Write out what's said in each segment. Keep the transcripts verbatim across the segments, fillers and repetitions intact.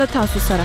تاسو سره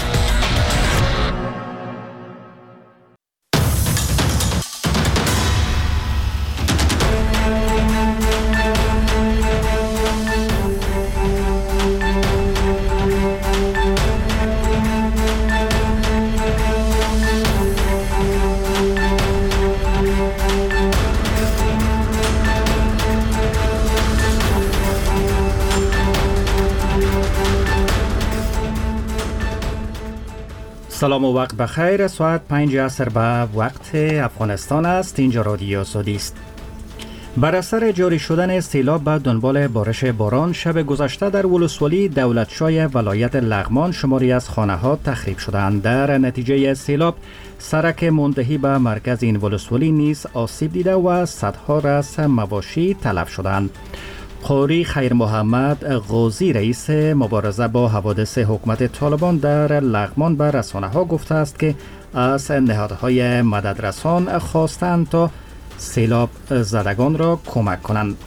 سلام و وقت بخیر. ساعت پنج عصر به وقت افغانستان است. اینجا رادیو سعودی است. بر اثر جاری شدن سیلاب به دنبال بارش باران شب گذشته در ولسوالی دولتشای ولایت لغمان شماری از خانه‌ها تخریب شدند. در نتیجه سیلاب سرک منتهی به مرکز این ولسوالی نیز آسیب دیده و صدها رأس مواشی تلف شدند. قاری خیر محمد غازی رئیس مبارزه با حوادث حکومت طالبان در لغمان به رسانه ها گفته است که از نهادهای مددرسان خواستند تا سیلاب زدگان را کمک کنند.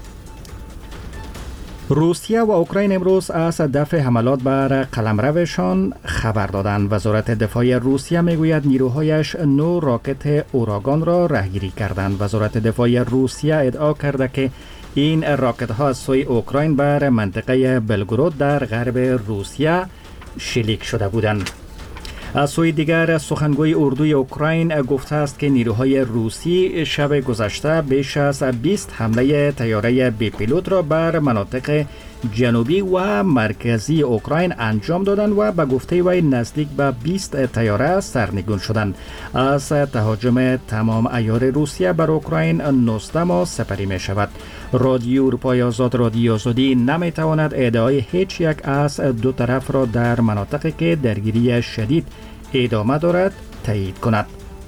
روسیه و اوکراین امروز از دفع حملات بر قلمروشان خبر دادند. وزارت دفاع روسیه میگوید نیروهایش نو راکت اوراگان را رهگیری کردند. وزارت دفاع روسیه ادعا کرده که این راکت ها از سوی اوکراین بر منطقه بلگرود در غرب روسیه شلیک شده بودند. از سوی دیگر سخنگوی اردوی اوکراین گفته است که نیروهای روسی شب گذشته بیش از بیست حمله طیاره بی پیلوت را بر مناطق جنوبی و مرکزی اوکراین انجام دادند و به گفته وی نزدیک به بیست طیاره سرنگون شدند. از تهاجم تمام عیار روسیه بر اوکراین نوزده ماه سپری می شود. رادیو اروپای آزاد رادیو آزادی نمی تواند ادعای هیچ یک از دو طرف را در مناطقی که درگیری شدید ادامه دارد تایید کند.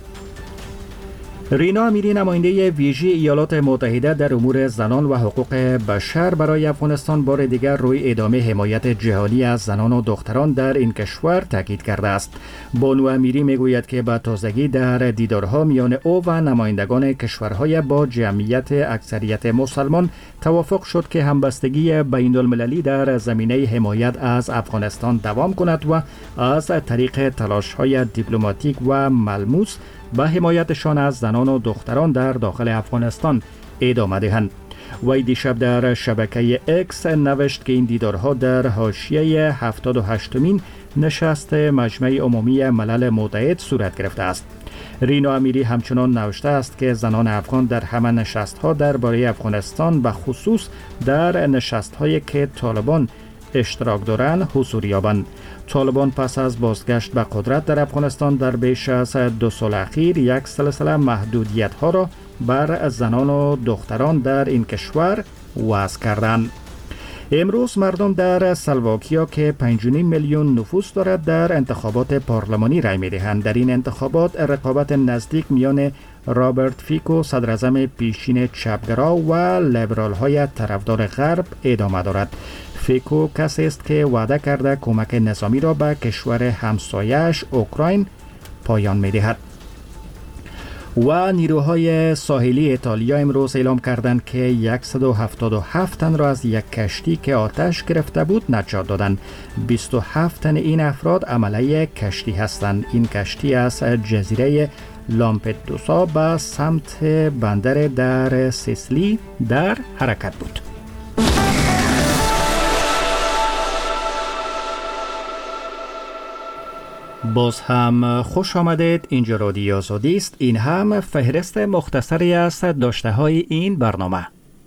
رینا امیری نماینده ویژه ایالات متحده در امور زنان و حقوق بشر برای افغانستان بار دیگر روی ادامه حمایت جهانی از زنان و دختران در این کشور تاکید کرده است. بانو امیری میگوید که به تازگی در دیدارها میان او و نمایندگان کشورهای با جمعیت اکثریت مسلمان توافق شد که همبستگی بین المللی در زمینه حمایت از افغانستان دوام کند و از طریق تلاش‌های دیپلماتیک و ملموس به حمایتشان از زنان و دختران در داخل افغانستان ادامه دهند. وی دیشب در شبکه اکس نوشت که این دیدارها در حاشیه هفتاد و هشتمین نشست مجمع عمومی ملل متحد صورت گرفته است. رینا امیری همچنان نوشته است که زنان افغان در همه نشست‌ها درباره افغانستان و خصوص در نشست‌هایی که طالبان اشتراک دارند حضور یابند. طالبان پس از بازگشت به قدرت در افغانستان در بیش از دو سال اخیر یک سلسله محدودیت‌ها را بر زنان و دختران در این کشور وضع کردند. امروز مردم در سلواکیا که پنج و نیم میلیون نفوس دارد در انتخابات پارلمانی رای می‌دهند. در این انتخابات رقابت نزدیک میان رابرت فیکو صدراعظم پیشین چپگرا و لیبرال‌های طرفدار غرب ادامه دارد. فیکو کسی است که وعده کرده کمک نظامی را به کشور همسایه‌اش اوکراین پایان می‌دهد. و نیروهای ساحلی ایتالیا امروز اعلام کردند که صد و هفتاد و هفت تن را از یک کشتی که آتش گرفته بود نجات دادند. بیست و هفت تن این افراد عمله کشتی هستند. این کشتی از جزیره لامپدوسا به سمت بندر در سیسیلی در حرکت بود. باز هم خوش آمدید. اینجا رادیو آزادی است. این هم فهرست مختصری است داشته های این برنامه.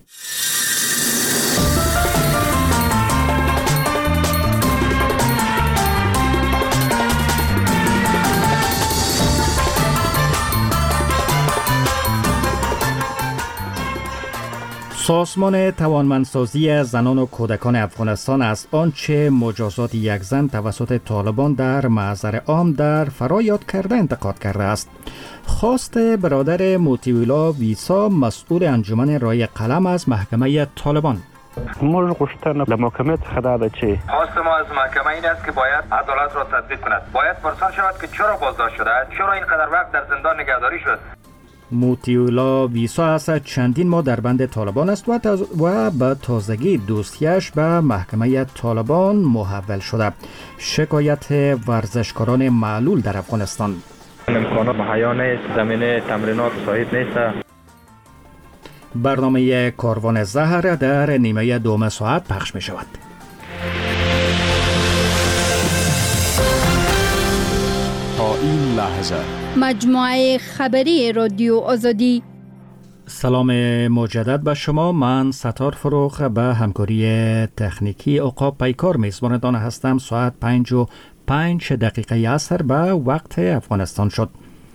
سازمان توانمندسازی زنان و کودکان افغانستان از آنچه مجازات یک زن توسط طالبان در محضر عام در فرا یاد کرده انتقاد کرده است. خواست برادر موتیولا ویسا مسئول انجمن رای قلم از محکمه طالبان. ما گفتن در محکمه خدا ده چی؟ خواست ما از محکمه این است که باید عدالت را تطبیق کند. باید پرسان شود که چرا بازداشت شده؟ چرا اینقدر وقت در زندان نگهداری شد؟ موتیولا ویسا است چندین ماه در بند طالبان است و, تاز... و به تازگی دوستیش به محکمه طالبان محول شده. شکایت ورزشکاران معلول در افغانستان. امکانات مهیا نیست، زمین تمرینات صحیح نیست. برنامه کاروان زهر در نیمه دوم ساعت پخش می شود. تا این لحظه مجموعه خبری رادیو آزادی. سلام مجدد به شما. من ستار فروخ به همکاری تکنیکی عقاب پیکار میزبانتان هستم. ساعت پنج و پنج دقیقه عصر به وقت افغانستان شد.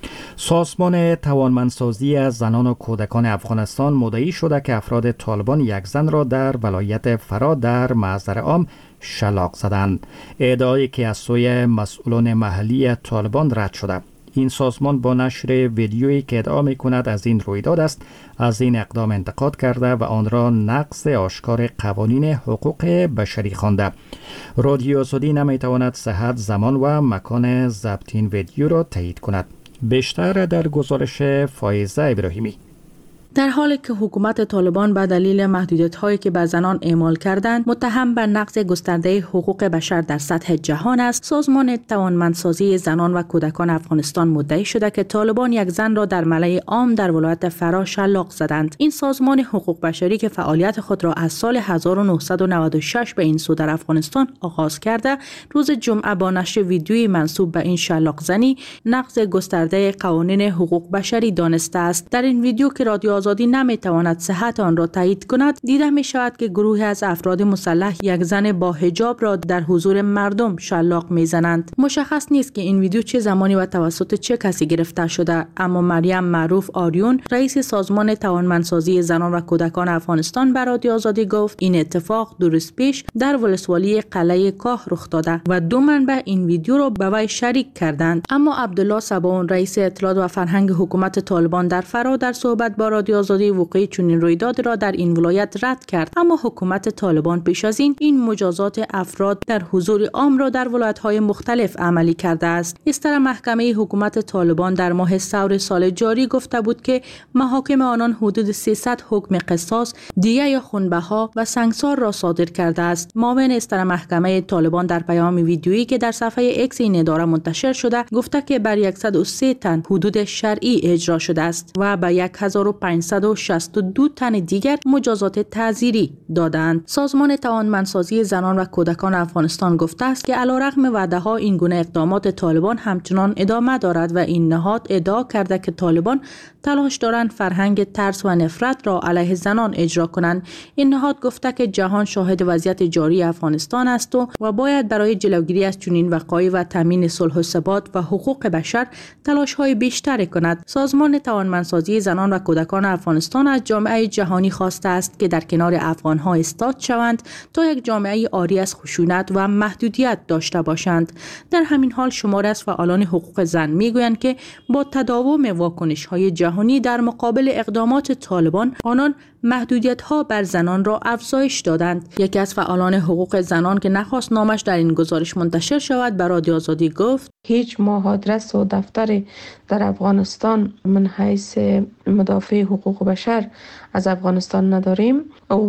سازمان توانمندسازی زنان و کودکان افغانستان مدعی شده که افراد طالبان یک زن را در ولایت فرا در محضر عام شلاق زدند. ادعایی که از سوی مسئولان محلی طالبان رد شده. این سازمان با نشر ویدیویی که ادعا می‌کند از این رویداد است از این اقدام انتقاد کرده و آن را نقض آشکار قوانین حقوق بشری خوانده. رادیو آزادی نمی‌تواند صحت، زمان و مکان ضبط این ویدیو را تایید کند. بیشتر در گزارش فایزه ابراهیمی. در حالی که حکومت طالبان به دلیل محدودیت‌هایی که بر زنان اعمال کردند متهم به نقض گسترده حقوق بشر در سطح جهان است، سازمان توانمندسازی زنان و کودکان افغانستان مدعی شده که طالبان یک زن را در ملأ عام در ولایت فرا شلاق زدند. این سازمان حقوق بشری که فعالیت خود را از سال هزار و نهصد و نود و شش به این سو در افغانستان آغاز کرده، روز جمعه با نشر ویدیویی منسوب به این شلاق زنی نقض گسترده قوانین حقوق بشری دانسته است. در این ویدیو که رادیو آزادی نمیتواند صحت آن را تایید کند، دیده می شود که گروهی از افراد مسلح یک زن با حجاب را در حضور مردم شلاق می زنند. مشخص نیست که این ویدیو چه زمانی و توسط چه کسی گرفته شده، اما مریم معروف آریون، رئیس سازمان توانمندسازی زنان و کودکان افغانستان، به رادیو آزادی گفت این اتفاق دو روز پیش در ولسوالی قلعه کاه رخ داده و دو منبع این ویدیو را به وی شریک کردند. اما عبدالله صباون، رئیس اطلاعات و فرهنگ حکومت طالبان در فرا، در صحبت با رادیو آزادی وقوع چنین رویداد را در این ولایت رد کرد. اما حکومت طالبان پیش از این این مجازات افراد در حضور عام را در ولایت‌های مختلف عملی کرده است. استر محکمه حکومت طالبان در ماه ثور سال جاری گفته بود که محاکم آنان حدود سیصد حکم قصاص، دیه یا خونبها و سنگسار را صادر کرده است. معاون استر محکمه طالبان در پیام ویدیویی که در صفحه اکس این اداره منتشر شده گفته که بر صد و سه تن حدود شرعی اجرا شده است و به هزار و پانصد و شصت و دو تن دیگر مجازات تعزیری دادند. سازمان توانمندسازی زنان و کودکان افغانستان گفته است که علیرغم وعده‌ها این گونه اقدامات طالبان همچنان ادامه دارد و این نهاد ادعا کرده که طالبان تلاش دارند فرهنگ ترس و نفرت را علیه زنان اجرا کنند. این نهاد گفته که جهان شاهد وضعیت جاری افغانستان است و, و باید برای جلوگیری از چنین وقایع و تامین صلح و ثبات و حقوق بشر تلاش‌های بیشتری کند. سازمان توانمندسازی زنان و کودکان افغانستان از جامعه جهانی خواسته است که در کنار افغان‌ها ایستاد شوند تا یک جامعه عاری از خشونت و محدودیت داشته باشند. در همین حال شماری از فعالان حقوق زن میگویند که با تداوم واکنش‌های جهانی در مقابل اقدامات طالبان، آنان محدودیت‌ها بر زنان را افزایش دادند. یکی از فعالان حقوق زنان که نخواست نامش در این گزارش منتشر شود به رادیو آزادی گفت: هیچ ما آدرس و دفتری در افغانستان من حیث مدافع حقوق بشر از افغانستان نداریم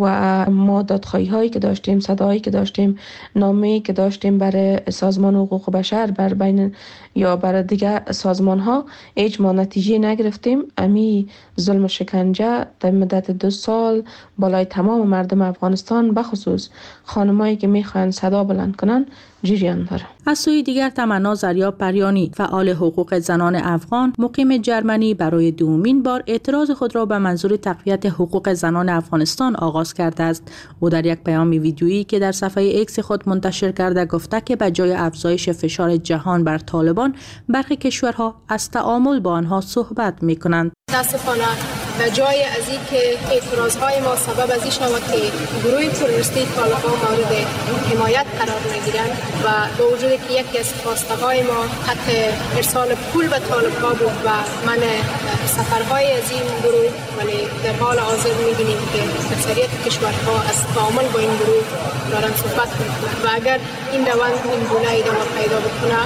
و ما دادخواهی هایی که داشتیم، صدایی که داشتیم، نامه‌ای که داشتیم برای سازمان حقوق بشر بر بین یا برای دیگر سازمان ها، هیچ ما نتیجه نگرفتیم. امی ظلم شکنجه در مدت دو سال بالای تمام مردم افغانستان، بخصوص خانمایی که میخوان صدا بلند کنن، جریان داره. از سوی دیگر تمنا زریا پریانی، فعال حقوق زنان افغان مقیم جرمنی، برای دومین بار اعتراض خود را به منظور تقویت حقوق زنان افغانستان آغاز کرده است. او در یک پیام ویدیویی که در صفحه اکس خود منتشر کرده گفته که به جای افزایش فشار جهان بر طالبان، برخی کشورها از تعامل با آنها صحبت می‌کنند. متاسفانه به جای از این که اعتراضهای ما سبب از این شود که گروه تروریستی طالبان مورد حمایت قرار میگیرند و با وجود که یکی از خواسته‌های ما حتی ارسال پول به طالبان بود و من سفرهای از این گروه، ولی در حال حاضر می‌بینیم که اکثریت کشورها از تعامل با این گروه دارن صحبت می‌کنند و اگر این روند این گونه ادامه پیدا بکنه،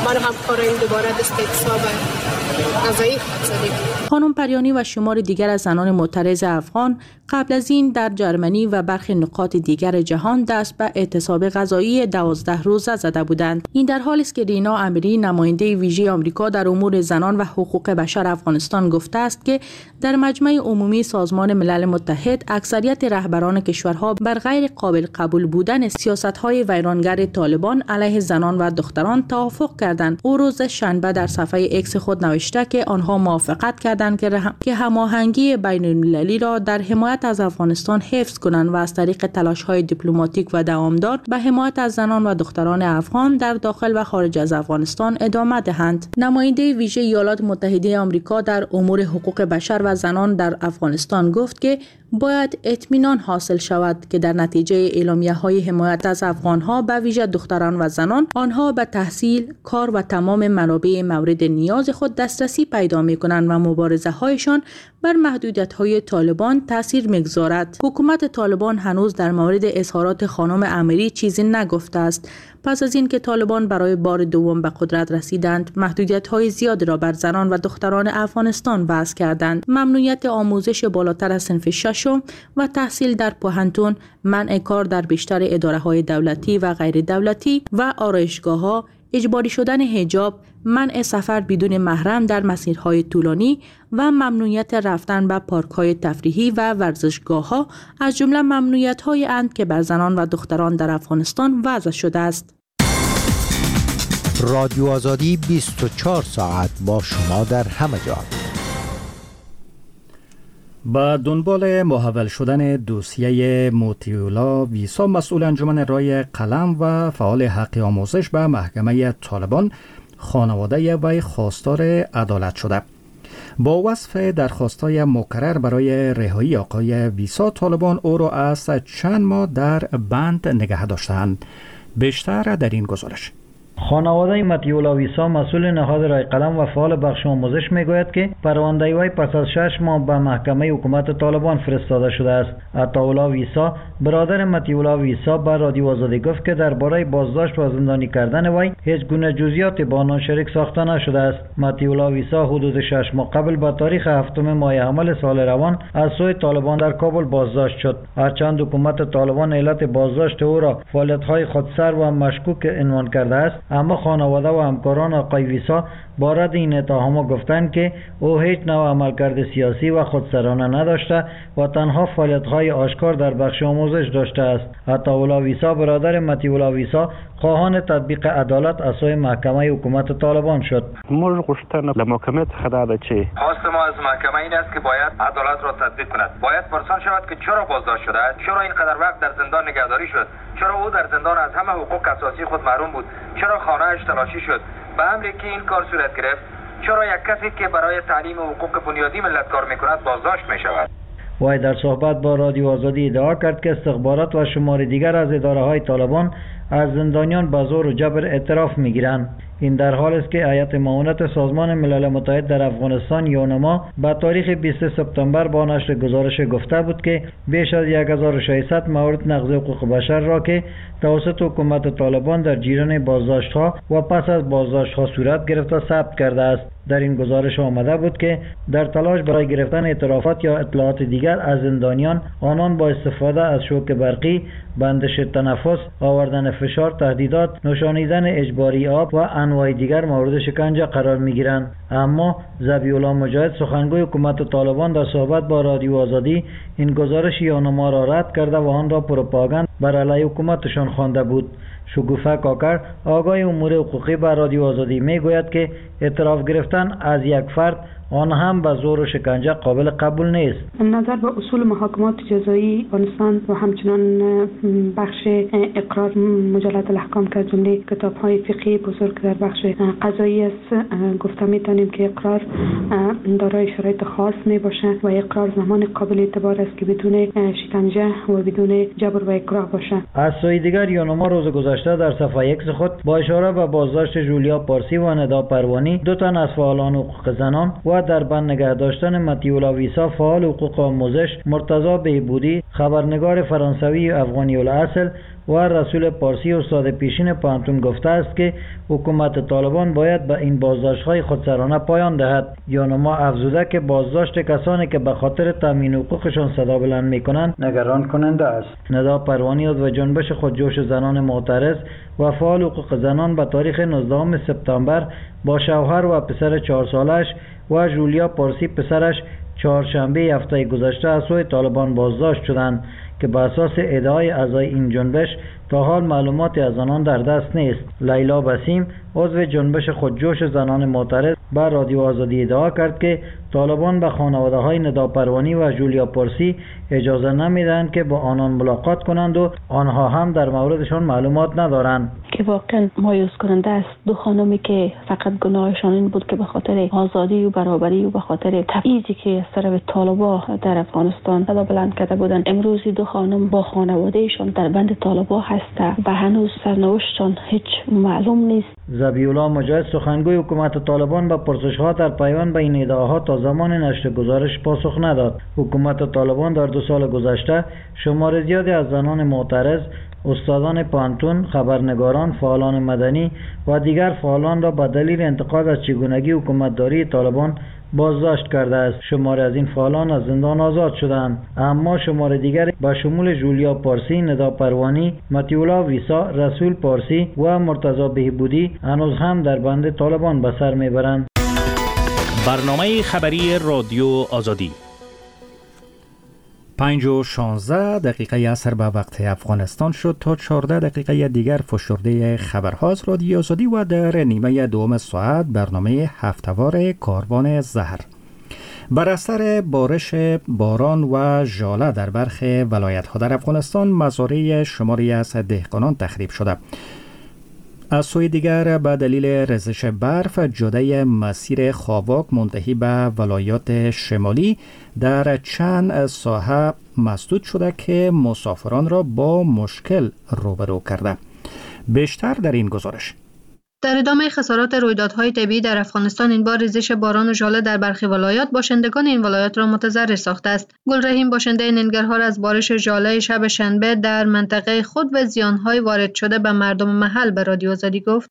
من همکاریم دوباره دست اعتصاب غذایی زدیم. خانم پریانی و شمار دیگر از زنان معترض افغان قبل از این در جرمنی و برخی نقاط دیگر جهان دست به اعتصاب غذایی دوازده روزه زده بودند. این در حالی است که رینا امیری نماینده ویژه آمریکا در امور زنان و حقوق بشر افغانستان گفته است که در مجمع عمومی سازمان ملل متحد اکثریت رهبران کشورها بر غیر قابل قبول بودن سیاست‌های ویرانگر طالبان علیه زنان و دختران توافق کردند. او روز شنبه در صفحه ایکس خود نوشته که آنها موافقت کردند که هماهنگی بین‌المللی را در حمایت از افغانستان حفظ کنند و از طریق تلاش‌های دیپلماتیک و دوامدار به حمایت از زنان و دختران افغان در داخل و خارج از افغانستان ادامه دهند. نماینده ویژه ایالات متحده آمریکا در امور حقوق بشر و زنان در افغانستان گفت که باید اطمینان حاصل شود که در نتیجه اعلامیه‌های حمایت از افغان‌ها به ویژه دختران و زنان آنها به تحصیل، کار و تمام منابع مورد نیاز خود دسترسی پیدا می‌کنند و مبارزه‌هایشان بر محدودیت‌های طالبان تاثیر می‌گذارد. حکومت طالبان هنوز در مورد اظهارات خانم امیری چیزی نگفته است. پس از اینکه طالبان برای بار دوم به قدرت رسیدند، محدودیت‌های زیادی را بر زنان و دختران افغانستان وضع کردند. ممنوعیت آموزش بالاتر از صنف ششم و تحصیل در پوهنتون، منع کار در بیشتر اداره‌های دولتی و غیر دولتی و آرایشگاه‌ها، اجباری شدن حجاب، منع سفر بدون محرم در مسیرهای طولانی و ممنوعیت رفتن به پارک‌های تفریحی و ورزشگاه‌ها از جمله ممنوعیت‌های اند که بر زنان و دختران در افغانستان وضع شده است. رادیو آزادی بیست و چهار ساعت با شما در همه جا. با دنبال محول شدن دوسیه موتیولا ویسا، مسئول انجمن رای قلم و فعال حق آموزش به محکمه طالبان خانواده وی خواستار عدالت شده. با وصف درخواست‌های مکرر برای رهایی آقای ویسا، طالبان او را از چند ماه در بند نگه داشتند. بیشتر در این گزارش. خانواده متیولا ویسا، مسئول نهاد رای قلم و فعال بخش آموزش میگوید که پرونده وی پس از شش ماه به محکمه حکومت طالبان فرستاده شده است. عطاالله ویسا، برادر متیولا ویسا، به رادیو آزادی گفت که درباره بازداشت و زندانی کردن وی هیچ گونه جزئیاتی با آنان شریک ساخته نشده است. متیولا ویسا حدود شش ماه قبل به تاریخ هفتم ماه حمل سال روان از سوی طالبان در کابل بازداشت شد. هرچند حکومت طالبان علت بازداشت او را فعالیت‌های خودسر و مشکوک عنوان کرده است، اما خانواده و همکاران آقای ویسا با رد این اتهام گفتند که او هیچ نوع عملکرد سیاسی و خودسرانه نداشته و تنها فعالیت‌های آشکار در بخش آموزش داشته است. عطاالله ویسا، برادر متیولا ویسا، خواهان تطبیق عدالت از سوی محکمه حکومت طالبان شد. ما گفتن در محکمه خداده چی؟ خواست ما از محکمه این است که باید عدالت را تطبیق کند. باید پرسان شود که چرا بازداشت شده است، چرا اینقدر وقت در زندان نگهداری شد، چرا او در زندان از همه حقوق اساسی خود محروم بود، چرا خانه‌اش تلاشی شد، به امری که این کار صورت گرفت، چرا یک کسی که برای تعلیم حقوق بنیادی ملت کار میکند بازداشت میشود. وی در صحبت با رادیو آزادی ادعا کرد که استخبارات و شمار دیگر از اداره‌های طالبان از زندانیان به زور و جبر اعتراف میگیرند. این در حال است که هیئت معاونت سازمان ملل متحد در افغانستان یونما به تاریخ بیست سپتامبر با نشر گزارش گفته بود که بیش از یک هزار و ششصد مورد نقض حقوق بشر را که توسط حکومت طالبان در جریان بازداشت‌ها و پس از بازداشت‌ها صورت گرفته ثبت کرده است. در این گزارش آمده بود که در تلاش برای گرفتن اعترافات یا اطلاعات دیگر از زندانیان، آنان با استفاده از شوک برقی، بندش تنفس، آوردن فشار، تهدیدات، نوشانیدن اجباری آب و انواع دیگر مورد شکنجه قرار می‌گیرند. اما ذبیح‌الله مجاهد، سخنگوی حکومت طالبان، در صحبت با رادیو آزادی این گزارش یونما را رد کرده و آن را پروپاگاند بر علیه حکومتشان خوانده بود. شگوفه کاکر، آگاه امور حقوقی، به رادیو آزادی میگوید که اعتراف گرفتن از یک فرد، آن هم به زور و شکنجه، قابل قبول نیست. نظر به اصول محاکمات جزایی افغانستان و همچنان بخش اقرار مجلد الاحکام که جمله کتاب‌های فقهی بزرگ در بخش قضایی است، گفته می‌تونیم که اقرار دارای شرایط خاص میباشه و اقرار زمان قابل اعتبار است که بدون شکنجه و بدون جبر و اکراه باشه. از سوی دیگر یونما روز گذشته در صفحه ایکس خود با اشاره به بازداشت جولیا پارسی و ندا پروانی، دو تن از فعالان حقوق زنان، و در بند نگه داشتن متیولا ویسا، فعال حقوق آموزش، مرتضی بهبودی، خبرنگار فرانسوی افغانی الاصل و رسول پارسی استاد پیشین پانتون گفته است که حکومت طالبان باید به این بازداشت‌های خودسرانه پایان دهد. یانما افزوده که بازداشت کسانی که به خاطر تامین حقوقشان صدا بلند می‌کنند نگران کننده است. ندا پروانی عضو جنبش خودجوش زنان معترض و فعال حقوق زنان به تاریخ نوزدهم سپتامبر با شوهر و پسر چهار سالش و جولیا پارسی پسرش چهارشنبه هفته گذشته از سوی طالبان بازداشت شدند که به اساس ادعای اعضای این جنبش تا حال معلوماتی از آنان در دست نیست. لیلا بسیم عضو جنبش خودجوش زنان معترض به رادیو آزادی ادعا کرد که طالبان به خانواده های ندا پروانی و جولیا پارسی اجازه نمیدهند که با آنان ملاقات کنند و آنها هم در موردشان معلومات ندارند. که واقعا مایوس کننده است. دو خانمی که فقط گناهشان این بود که به خاطر آزادی و برابری و به خاطر تبعیضی که از طرف طالبا در افغانستان صدا بلند کرده بودند، امروز دو خانم با خانوادهشان در بند طالبا هستند و هنوز سرنوشتشان هیچ معلوم نیست. ذبیح‌الله مجاهد سخنگوی حکومت طالبان به پرسش‌ها در پیوند به این ادعاها تا زمان نشر گزارش پاسخ نداد. حکومت طالبان در دو سال گذشته شمار زیادی از زنان معترض، استادان پانتون، خبرنگاران، فعالان مدنی و دیگر فعالان را به دلیل انتقاد از چگونگی حکومتداری طالبان بازداشت کرده است. شماری از این فعالان از زندان آزاد شدند، اما شمار دیگر به شمول جولیا پارسی، ندا پروانی، مطیع ویسا، رسول پارسی و مرتضی بهبودی هنوز هم در بند طالبان به سر میبرند. برنامه خبری رادیو آزادی پنج و شانزده دقیقه عصر به وقت افغانستان شد. تا چهارده دقیقه دیگر فشرده خبرهاست رادیو آزادی و در نیمه دوم ساعت برنامه هفته‌وار کاروان زهر. بر اثر بارش باران و ژاله در برخی ولایت‌ها در افغانستان مزارع شماری از دهقانان تخریب شده. از سوی دیگر به دلیل ریزش برف جاده مسیر خاواک منتهی به ولایات شمالی در چند ساحه مسدود شده که مسافران را با مشکل روبرو کرده. بیشتر در این گزارش. در ادامه خسارات رویدادهای طبیعی در افغانستان این بار ریزش باران و ژاله در برخی ولایات باشندگان این ولایات را متضرر ساخته است. گلرحیم باشنده ننگرهار از بارش ژاله شب شنبه در منطقه خود و زیانهای وارد شده به مردم محل به رادیو آزادی گفت: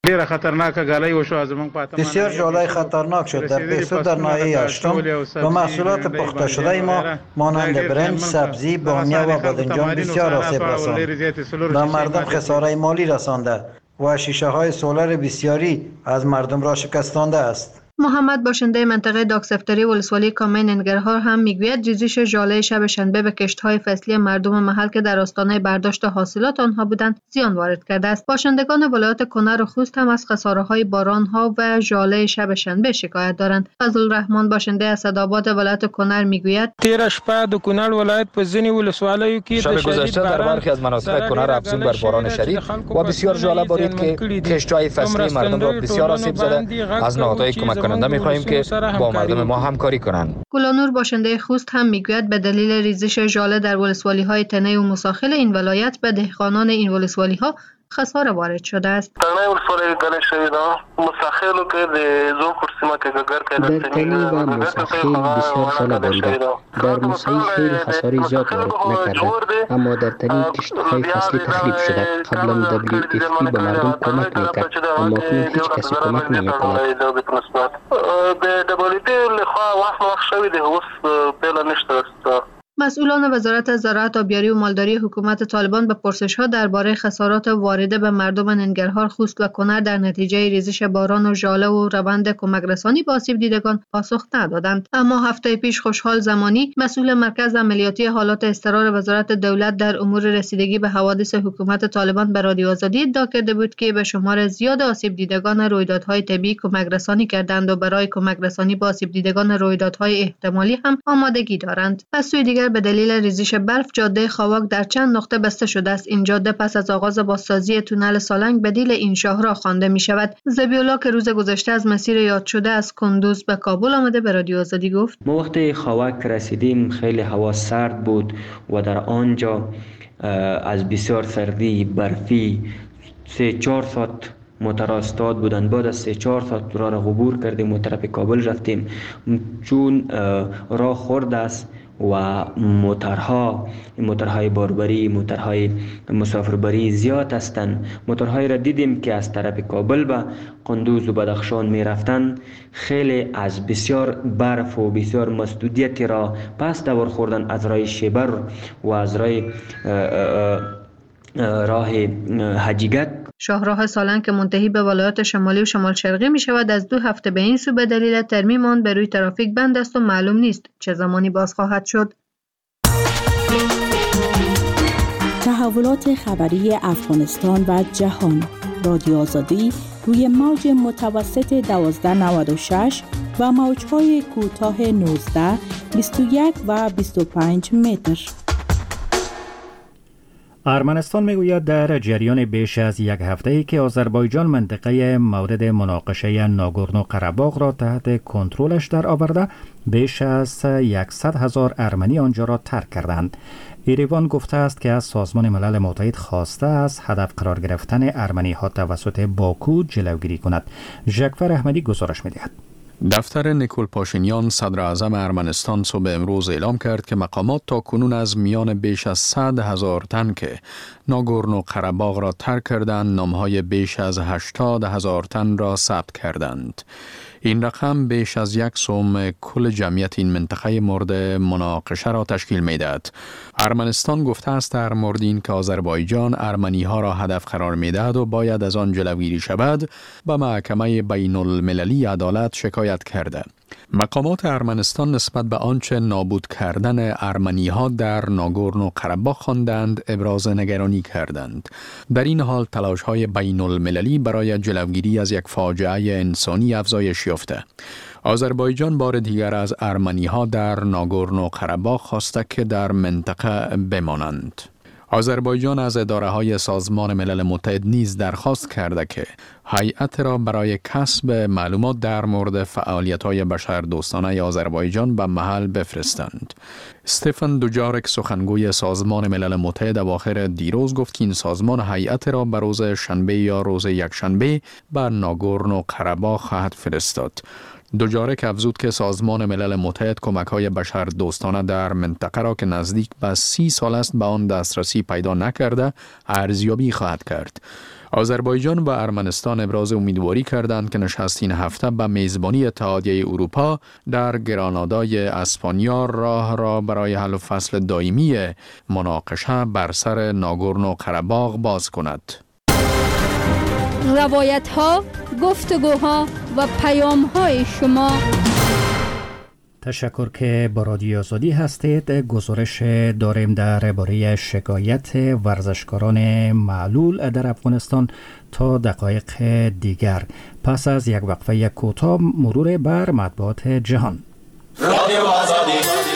بسیار ژاله خطرناک شد در بیسو در ناحیه هشتم و محصولات پخته شده ما مانند برنج، سبزی، بامیه و بادنجان بسیار آسیب رساند. به مردم خساره مالی رسانده و شیشه های سولر بسیاری از مردم را شکستانده است. محمد باشنده منطقه داکسفتری ولسوالی کامه ننگرهار هم میگوید ریزش ژاله شب شنبه به کشت‌های فصلی مردم محل که در آستانه برداشت حاصلات آنها بودند زیان وارد کرده است. باشندگان ولایات کنر و خوست هم از خساره‌های باران‌ها و ژاله شب شنبه شکایت دارند. فضل الرحمن باشنده اسدآباد ولایت کنر میگوید: تیر شپه د کنر ولایت په ځینې ولسوالیو کې شب گذشته در برخی از مناطق کنر افزون بر باران شدید و بسیار ژاله بارید که کشت‌های فصلی مردم را بسیار آسیب زده. از نهادهای کمک کننده می‌خواهیم که با مردم ما همکاری کنند. گلانور باشنده خوست هم میگوید به دلیل ریزش ژاله در ولسوالی‌های تنه و مساخل این ولایت به دهقانان این ولسوالی‌ها خساره وارد شده است. در تنی و مساخل بسیار ژاله بارید. در مساخل خیلی خساره زیاد وارد نکرده، اما در تنی کشت‌های فصلی تخریب شده. قبلا دبلیو اف پی به مردم کمک میکرد، اما اکنون هیچ کسی کمک نمیکند. مسئولان وزارت زراعت، آبیاری و مالداری حکومت طالبان به پرسش‌ها درباره خسارات وارده به مردم ننگرهار، خوست و کنر در نتیجه ریزش باران و ژاله و روند کمک رسانی به آسیب دیدگان پاسخ ندادند. اما هفته پیش خوشحال زمانی، مسئول مرکز عملیاتی حالات اضطرار وزارت دولت در امور رسیدگی به حوادث حکومت طالبان به رادیو آزادی ادعا کرده بود که به شمار زیاد آسیب دیدگان رویدادهای طبیعی کمک رسانی کردند و برای کمک رسانی به آسیب دیدگان رویدادهای احتمالی هم آمادگی دارند. از سوی دیگر به دلیل ریزش برف جاده خاواک در چند نقطه بسته شده است. این جاده پس از آغاز بازسازی تونل سالنگ بدیل این شاهراه خوانده می شود. ذبیح‌الله که روز گذشته از مسیر یاد شده از کندوز به کابل آمده به رادیو آزادی گفت: ما وقتی خاواک رسیدیم خیلی هوا سرد بود و در آنجا از بسیار سردی برفی سه چهار ساعت متراستاد بودند. بعد از سه چهار ساعت راه را عبور کردیم و طرف کابل رفتیم. چون راه خرد است و موتورها موتورهای باربری، موتورهای مسافربری زیاد هستند. موتورهای را دیدیم که از طرف کابل به قندوز و بدخشان می رفتن، خیلی از بسیار برف و بسیار مسدودیتی را پس دور خوردن از راه شیبر و از راه راه حجیگک. شاهراه سالنگ که منتهی به ولایات شمالی و شمال شرقی می شود از دو هفته به این سو به دلیل ترمیم آن به روی ترافیک بند است و معلوم نیست چه زمانی باز خواهد شد. تحولات خبری افغانستان و جهان. رادیو آزادی روی موج متوسط دوازده نود و شش و موج‌های کوتاه نوزده، بیست و یک و بیست و پنج متر. ارمنستان میگوید در جریان بیش از یک هفته‌ای که آذربایجان منطقه مورد مناقشه ناگورنو قره‌باغ را تحت کنترلش در آورده، بیش از صد هزار ارمنی آنجا را ترک کردند. ایروان گفته است که از سازمان ملل متحد خواسته از هدف قرار گرفتن ارمنی ها توسط باکو جلوگیری کند. ژکفر احمدی گزارش می‌دهد. دفتر نیکول پاشینیان صدر اعظم ارمنستان صبح امروز اعلام کرد که مقامات تا کنون از میان بیش از صد هزار تن که ناگورنو قره‌باغ را ترک کردند، نامهای بیش از هشتاد هزار تن را ثبت کردند. این رقم بیش از یک سوم کل جمعیت این منطقه مورد مناقشه را تشکیل می‌دهد. ارمنستان گفته است در مورد این که آذربایجان ارمنی ها را هدف قرار می‌دهد و باید از آن جلوگیری شود، به محکمه بین المللی عدالت شکایت کرده. مقامات ارمنستان نسبت به آنچه نابود کردن ارمنی ها در ناگورنو قره‌باغ خواندند ابراز نگرانی کردند. در این حال تلاش های بین المللی برای جلوگیری از یک فاجعه انسانی افزایش یافته. آذربایجان بار دیگر از ارمنی ها در ناگورنو قره‌باغ خواسته که در منطقه بمانند. آذربایجان از اداره‌های سازمان ملل متحد نیز درخواست کرده که هیئت را برای کسب معلومات در مورد فعالیت‌های بشردوستانه آذربایجان به محل بفرستند. استفان دوجارک سخنگوی سازمان ملل متحد اواخر دیروز گفت که این سازمان هیئت را به روز شنبه یا روز یکشنبه به ناگورنو قره‌باغ خواهد فرستاد. دوجارک افزود که سازمان ملل متحد کمک‌های بشردوستانه در منطقه را که نزدیک به سی سال است به آن دسترسی پیدا نکرده ارزیابی خواهد کرد. آذربایجان و ارمنستان ابراز امیدواری کردند که نشست این هفته به میزبانی اتحادیه اروپا در گرانادای اسپانیا راه را برای حل و فصل دائمی مناقشه بر سر ناگورنو قره‌باغ باز کند. روایت ها، گفتگوها و پیام های شما. تشکر که با رادیو آزادی هستید. گزارش داریم درباره شکایت ورزشکاران معلول در افغانستان تا دقایق دیگر. پس از یک وقفه کوتاه مرور بر مطبوعات جهان. رادیو آزادی.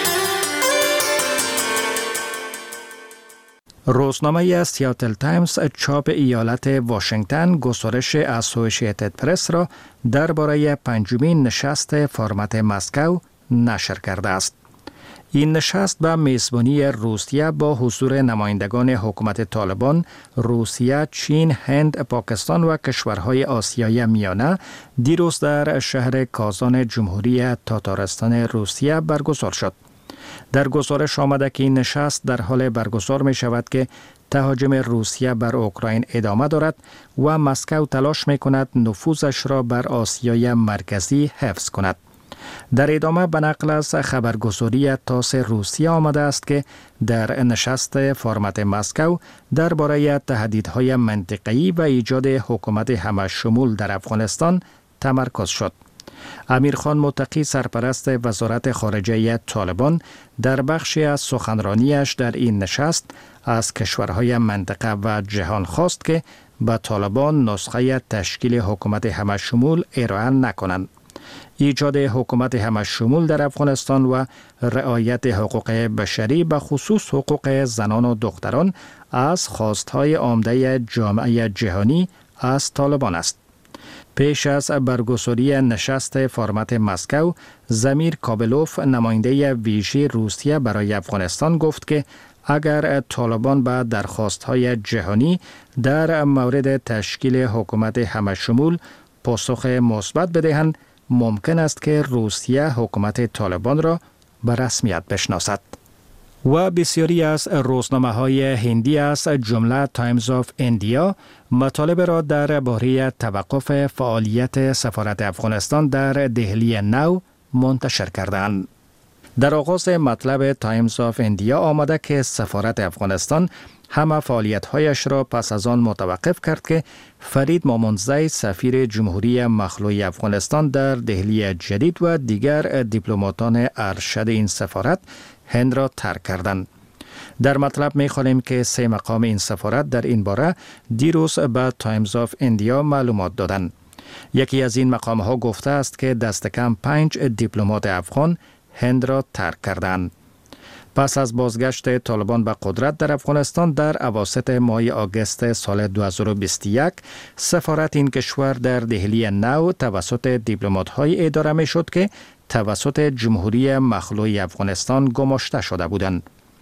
روزنامه سیاتل تایمز چاپ ایالت واشنگتن گزارش اسوسییتد پرس را درباره پنجمین نشست فرمت مسکو نشر کرده است. این نشست به میزبانی روسیه با حضور نمایندگان حکومت طالبان، روسیه، چین، هند، پاکستان و کشورهای آسیای میانه دیروز در شهر کازان جمهوری تاتارستان روسیه برگزار شد. در گزارش آمده که این نشست در حال برگزار می شود که تهاجم روسیه بر اوکراین ادامه دارد و مسکو تلاش می کند نفوذش را بر آسیای مرکزی حفظ کند. در ادامه به نقل از خبرگزاری تاس روسیه آمده است که در نشست فرمت مسکو درباره تهدیدهای منطقه‌ای و ایجاد حکومت همه‌شمول در افغانستان تمرکز شد. امیرخان متقی سرپرست وزارت خارجه طالبان در بخشی از سخنرانیش در این نشست از کشورهای منطقه و جهان خواست که به طالبان نسخه تشکیل حکومت همه‌شمول ارائه نکنند. ایجاد حکومت همه‌شمول در افغانستان و رعایت حقوق بشری به خصوص حقوق زنان و دختران از خواستهای عمده جامعه جهانی از طالبان است. پیش از برگزاری نشست فرمت مسکو، زمیر کابلوف نماینده ویژه روسیه برای افغانستان گفت که اگر طالبان به درخواست‌های جهانی در مورد تشکیل حکومت همه‌شمول پاسخ مثبت بدهند، ممکن است که روسیه حکومت طالبان را به رسمیت بشناسد. و بسیاری از روزنامه‌های هندی از جمله تایمز آف ایندیا مطالب را درباره توقف فعالیت سفارت افغانستان در دهلی نو منتشر کردند. در آغاز مطلب تایمز آف ایندیا آمده که سفارت افغانستان همه فعالیت‌هایش را پس از آن متوقف کرد که فرید مامونزی سفیر جمهوری مخلوع افغانستان در دهلی جدید و دیگر دیپلماتان ارشد این سفارت هند را ترک کردند. در مطلب می‌خوانیم که سه مقام این سفارت در این باره دیروز به تایمز آف ایندیا معلومات دادند. یکی از این مقام‌ها گفته است که دست کم پنج دیپلمات افغان هند را ترک کردند. پس از بازگشت طالبان به قدرت در افغانستان در اواسط ماه آگوست سال دو هزار و بیست و یک، سفارت این کشور در دهلی نو توسط دیپلمات‌های اداره می‌شد که توسط جمهوری مخلوع افغانستان گماشته شده بودند.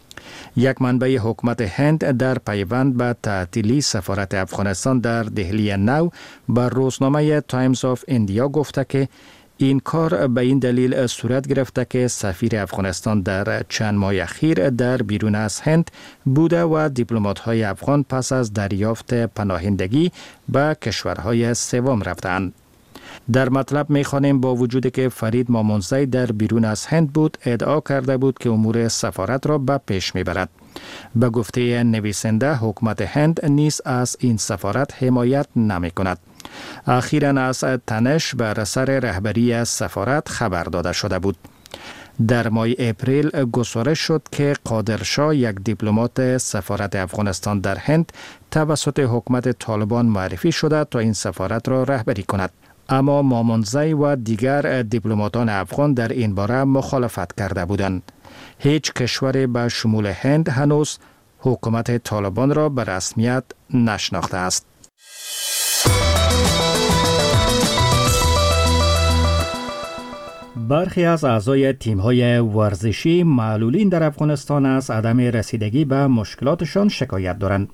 یک منبع حکومت هند در پیوند به تعطیلی سفارت افغانستان در دهلی نو بر روزنامه تایمز آف ایندیا گفته که این کار به این دلیل صورت گرفته که سفیر افغانستان در چند ماه اخیر در بیرون از هند بوده و دیپلمات‌های افغان پس از دریافت پناهندگی به کشورهای سوم رفتند. در مطلب می‌خوانیم با وجودی که فرید مامونزی در بیرون از هند بود، ادعا کرده بود که امور سفارت را به پیش می‌برد. به گفته نویسنده، حکومت هند نیز از این سفارت حمایت نمی‌کند. اخیراً از تنش بر سر رهبری از سفارت خبر داده شده بود. در ماه اپریل گزارش شد که قادرشاه، یک دیپلمات سفارت افغانستان در هند، توسط حکومت طالبان معرفی شده تا این سفارت را رهبری کند. اما مامونزی و دیگر دیپلماتان افغان در این باره مخالفت کرده بودند. هیچ کشوری به شمول هند هنوز حکومت طالبان را به رسمیت نشناخته است. برخی از اعضای تیم‌های ورزشی معلولین در افغانستان از عدم رسیدگی به مشکلاتشان شکایت دارند.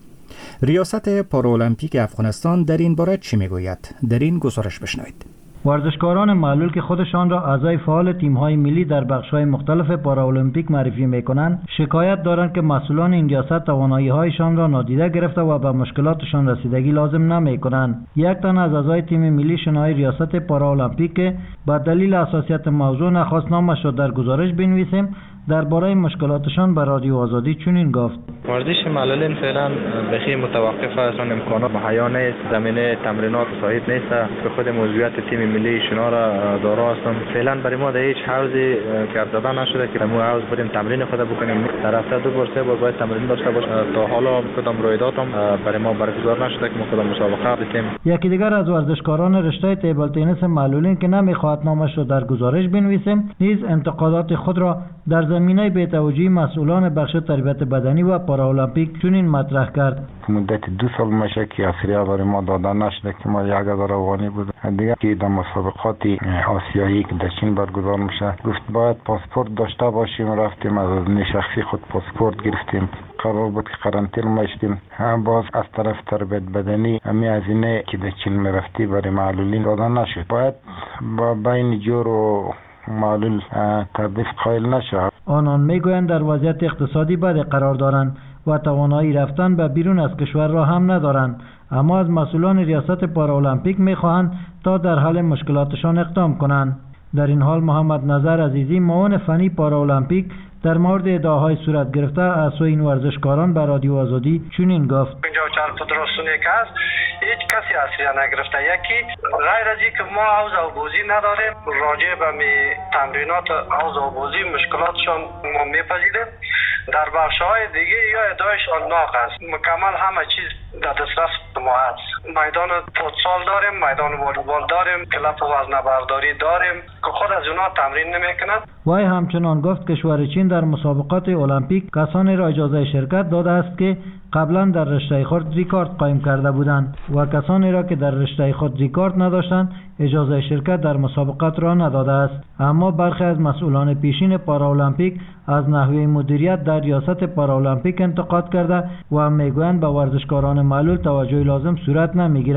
ریاست پارالمپیک افغانستان در این باره چی میگوید؟ در این گزارش بشنوید. ورزشکاران معلول که خودشان را اعضای فعال تیم‌های ملی در بخش‌های مختلف پارالمپیک معرفی می‌کنند، شکایت دارند که مسئولان این ریاست توانایی‌هایشان را نادیده گرفته و به مشکلاتشان رسیدگی لازم نمی‌کنند. یک تن از اعضای تیم ملی شنای ریاست پارالمپیک که به دلیل حساسیت موضوع نخواست نامش را در گزارش بنویسیم، درباره مشکلاتشان به رادیو آزادی چنین گفت: ورزش معلولین فعلا بخی متوقف است، اون امکانات مهیا نیست، زمینه تمرینات صحیح نیست که خود موضوعیت تیم ملی شنا را دارا هستند. فعلا برای ما در هیچ حوزی کار داده نشده که ما حوز بریم تمرین خود بکنیم. در هفته دو بار سه بار باید تمرین داشته باشیم. تا حالا کدام رویداد هم برای ما برگزار نشده که ما کدام مسابقه بتیم. یکی دیگر از ورزشکاران رشته تیبل تنیس معلولین که نمیخواهد نامش را در گزارش بنویسیم، نیز انتقادات خود را در زمینه بی‌توجهی مسئولان بخش تربیت بدنی و پارالمپیک چنین مطرح کرد: مدت دو سال میشه که اصریه برای ما داده نشده که ما یک هزار افغانی بود. دیگه که در مسابقات آسیایی که در چین برگزار میشه گفت باید پاسپورت داشته باشیم. رفتیم از شخصی خود پاسپورت گرفتیم. قرار بود که قرنطینه میشتیم. باز از طرف تربیت بدنی همی هزینه که در چین میرفتی برای معلولین داده نشد. باید با بین جور و معلول تردیف قائل نشد. آنان میگویند در وضعیت اقتصادی بد قرار دارند و توانایی رفتن به بیرون از کشور را هم ندارند، اما از مسئولان ریاست پارالمپیک میخواهند تا در حل مشکلاتشان اقدام کنند. در این حال محمد نظر عزیزی، معاون فنی پارالمپیک، در مورد ادعاهای صورت گرفته از سوی این ورزشکاران به رادیو آزادی چنین گفت: اینجا چند فدراسیونی که هست هیچ کسی اصلا نگرفته. یکی غیر از این که ما حوض آبوزی نداریم، راجع به می تمرینات حوض آبوزی مشکلاتشان ما میپذیریم. در بخش‌های دیگه یا ادعایشان ناقص است. مکمل همه چیز در دسترس ما هست. میدان فوتسال داریم، میدان والیبال داریم، کلاب وزنه‌برداری داریم که خود از اونها تمرین نمیکنند. وای همچنان گفت کشور چین در مسابقات المپیک کسانی را اجازه شرکت داده است که قبلا در رشته خود ریکارد قائم کرده بودند و کسانی را که در رشته خود ریکارد نداشتند اجازه شرکت در مسابقات را نداده است. اما برخی از مسئولان پیشین پارالمپیک از نحوه مدیریت در ریاست پارالمپیک انتقاد کرده و میگویند به ورزشکاران معلول توجه لازم صورت نمیگیرد.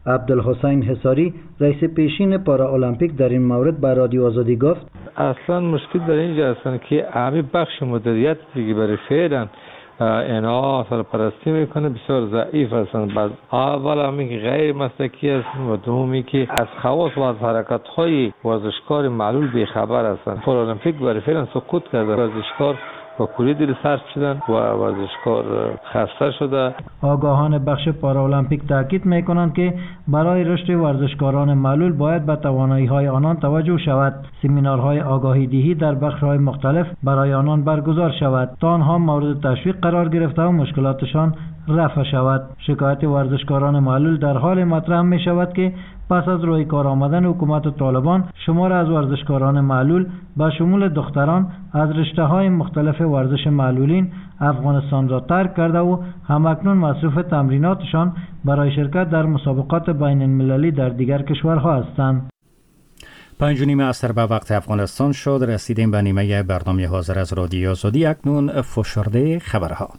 عبدالحسین حصاری رئیس پیشین پارا المپیک در این مورد به رادیو آزادی گفت اصلا مشکل در اینجا هستن که همه بخش مدیریت دیگه برای فعلا اینا سرپرستی میکنه بسیار ضعیف هستن. بعد اول همین که غیر مسلکی هستن و دومی که از خواص و از حرکت های ورزشکار معلول بیخبر هستن. پارالمپیک برای فعلا سقوط کرده، ورزشکار با کلی دل سرد شدن و ورزشکار خسته شده. آگاهان بخش پارالمپیک تاکید میکنند که برای رشد ورزشکاران معلول باید به توانایی های آنان توجه شود. سمینارهای آگاهی دهی در بخش های مختلف برای آنان برگزار شود تا آنها مورد تشویق قرار گرفته و مشکلاتشان رفع شود. شکایت ورزشکاران معلول در حال مطرح می شود که پس از روی کار آمدن حکومت طالبان شمار از ورزشکاران معلول به شمول دختران از رشته‌های مختلف ورزش معلولین افغانستان را ترک کرده و همکنون مصروف تمریناتشان برای شرکت در مسابقات بین المللی در دیگر کشورها هستند. پنج و نیم عصر به وقت افغانستان شد. رسیدیم به نیمه برنامه حاضر از رادیو آزادی. اکنون فشرده خبرها.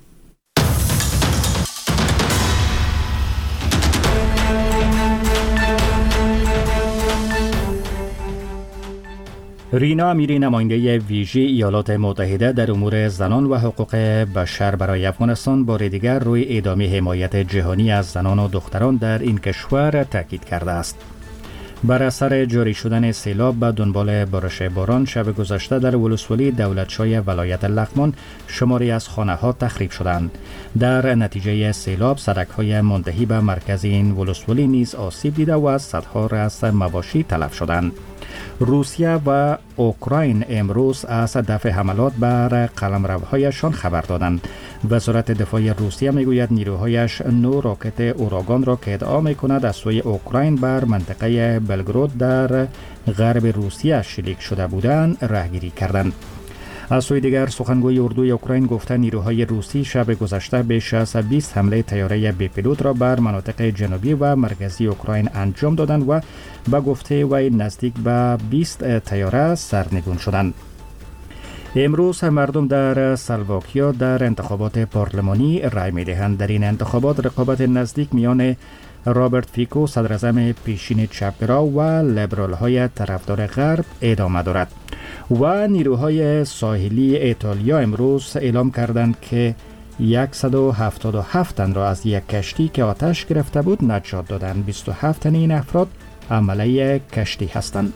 رینا امیری نماینده ویژه ایالات متحده در امور زنان و حقوق بشر برای افغانستان بار دیگر روی ادامه حمایت جهانی از زنان و دختران در این کشور تاکید کرده است. بر اثر جاری شدن سیلاب به دنبال بارش باران شب گذشته در ولسوالی دولتشای ولایت لغمان شماری از خانه‌ها تخریب شدند. در نتیجه سیلاب سړک‌های منتهی به مرکز این ولسوالی نیز آسیب دیده و صدها رأس مواشی تلف شدند. روسیه و اوکراین امروز از دفع حملات بر قلمروهایشان خبر دادند. وزارت دفاع روسیه میگوید نیروهایش نو راکت اوراگان را که ادعا میکند از سوی اوکراین بر منطقه بلگراد در غرب روسیه شلیک شده بودند راهگیری کردند. از سوی دیگر سخنگوی اردوی اوکراین گفته نیروهای روسی شب گذشته بیش از بیست حمله طیاره بی پیلوت را بر مناطق جنوبی و مرکزی اوکراین انجام دادند و به گفته وی نزدیک به بیست طیاره سرنگون شدند. امروز مردم در سلواکیا در انتخابات پارلمانی رای می‌دهند. در این انتخابات رقابت نزدیک میان رابرت فیکو صدراعظم پیشین چپگرا و لیبرال های طرفدار غرب ادامه دارد. و نیروهای ساحلی ایتالیا امروز اعلام کردند که صد و هفتاد و هفت تن را از یک کشتی که آتش گرفته بود نجات دادند. بیست و هفت تن این افراد عمله کشتی هستند.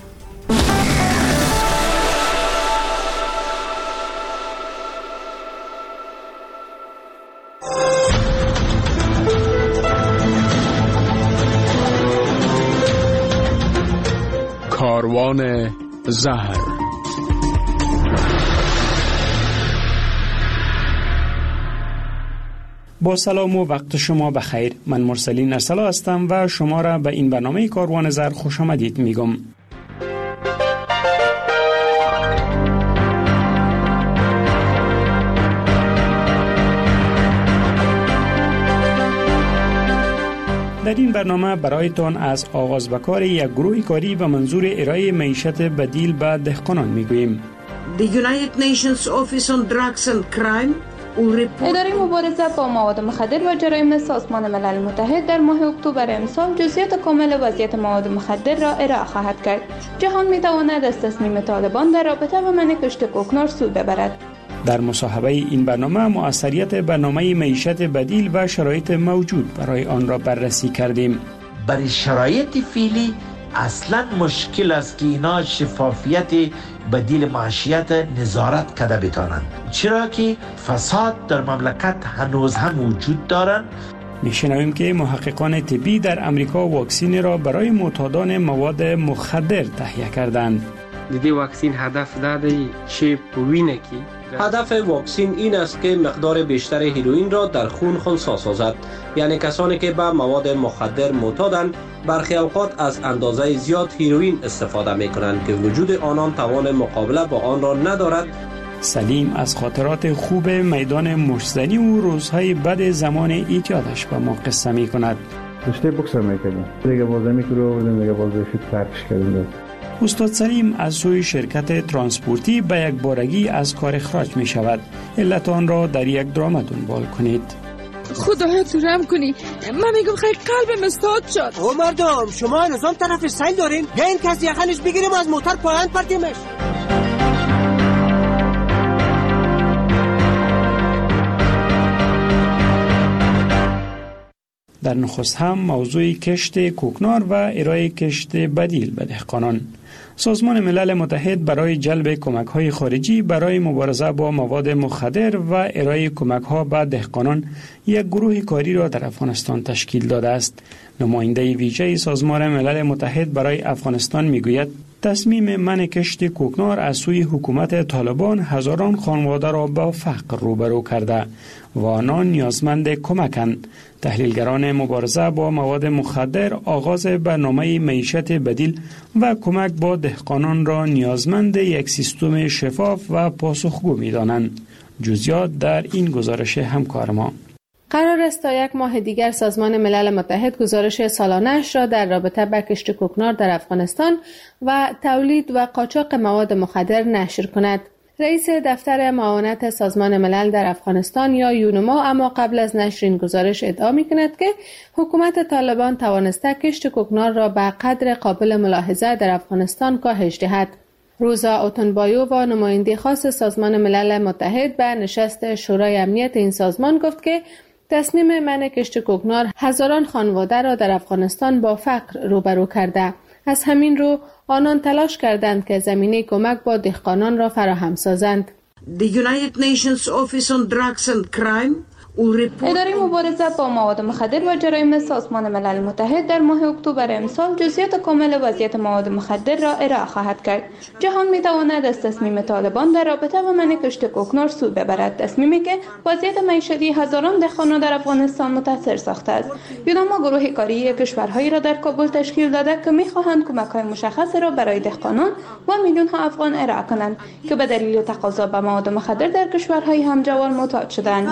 کاروان زهر. با سلام و وقت شما بخیر. من مرسلین ارسلا هستم و شما را به این برنامه کاروان زهر خوش آمدید میگم. در این برنامه برایتان از آغاز به کار یک گروه کاری و منظور ارائه معیشت بدیل به دهقانان میگوییم. The United Nations Office on Drugs and Crime اداره مبارزه با مواد مخدر و جرایم سازمان ملل متحد در ماه اکتبر امسال جزئیات کامل وضعیت مواد مخدر را ارائه خواهد کرد. جهان میتواند از تصمیم طالبان در رابطه با منع کشت کوکنار سود ببرد. در مصاحبه این برنامه مؤثریت برنامه معیشت بدیل و شرایط موجود برای آن را بررسی کردیم. برای شرایط فعلی اصلا مشکل است که اینا شفافیت بدیل معیشت نظارت کرده بتانند، چرا که فساد در مملکت هنوز هم وجود دارند. میشنویم که محققان طبی در امریکا واکسین را برای معتادان مواد مخدر تهیه کردند. دیدی واکسین هدف داده چه وینه کی؟ هدف واکسین این است که مقدار بیشتر هیروئین را در خون خنثی سازد. یعنی کسانی که به مواد مخدر معتادند برخی اوقات از اندازه زیاد هیروئین استفاده می کنند که وجود آنان توان مقابله با آن را ندارد. سلیم از خاطرات خوب میدان مشتزنی و روزهای بد زمان ایجادش به ما قصه می کند. رشته بوکس میکنیم دیگه بازی میکنیم دیگه بازی فیت پرکش کردیم. استاد سلیم از سوی شرکت ترانسپورتی به یک بارگی از کار اخراج می شود. علت آن را در یک درام دنبال کنید. خدایا تو رحم کنی. من میگم خیلی قلبم استاد شد. او مردم شما نظام طرف سیل دارین؟ یا این کسی یخنش بگیریم از موتر پایان پرتیمش. در نخست هم موضوع کشت کوکنار و ارائه کشت بدیل به دهقانان. سازمان ملل متحد برای جلب کمک‌های خارجی برای مبارزه با مواد مخدر و ارائه کمک‌ها به دهقانان یک گروه کاری را در افغانستان تشکیل داده است. نماینده ویژه سازمان ملل متحد برای افغانستان میگوید تصمیم منع کشت کوکنار از سوی حکومت طالبان هزاران خانواده را با فقر روبرو کرده و آنان نیازمند کمکند. تحلیلگران مبارزه با مواد مخدر آغاز برنامه معیشت بدیل و کمک با دهقانان را نیازمند یک سیستم شفاف و پاسخگو می‌دانند. جزئیات در این گزارش همکار ما. قرار است تا یک ماه دیگر سازمان ملل متحد گزارش سالانه‌اش را در رابطه با کشت کوکنار در افغانستان و تولید و قاچاق مواد مخدر نشر کند. رئیس دفتر معاونت سازمان ملل در افغانستان یا یونما اما قبل از نشر این گزارش ادعا می‌کند که حکومت طالبان توانسته کشت کوکنار را به قدر قابل ملاحظه در افغانستان کاهش دهد. روزا اوتنبایو و نماینده خاص سازمان ملل متحد به نشست شورای امنیت این سازمان گفت که تصمیم منع کشت کوکنار هزاران خانواده را در افغانستان با فقر روبرو کرده. از همین رو آنان تلاش کردند که زمینه کمک با دهقانان را فراهم سازند. The United Nations Office on Drugs and Crime اداره مبارزه با مواد مخدر و جرایم سازمان ملل متحد در ماه اکتبر امسال جزئیات کامل وضعیت مواد مخدر را ارائه خواهد کرد. جهان می‌تواند از تصمیم طالبان در رابطه با منع کشت کوکنار سود ببرد، تصمیمی که وضعیت معیشتی هزاران دهقان در افغانستان متاثر ساخته است. یونما گروه کاری کشورهایی را در کابل تشکیل داده که می‌خواهند کمک‌های مشخص را برای دهقانان و میلیون‌ها افغان ارائه کنند که به دلیل تقاضا به مواد مخدر در کشورهای همجوار معتاد شدند.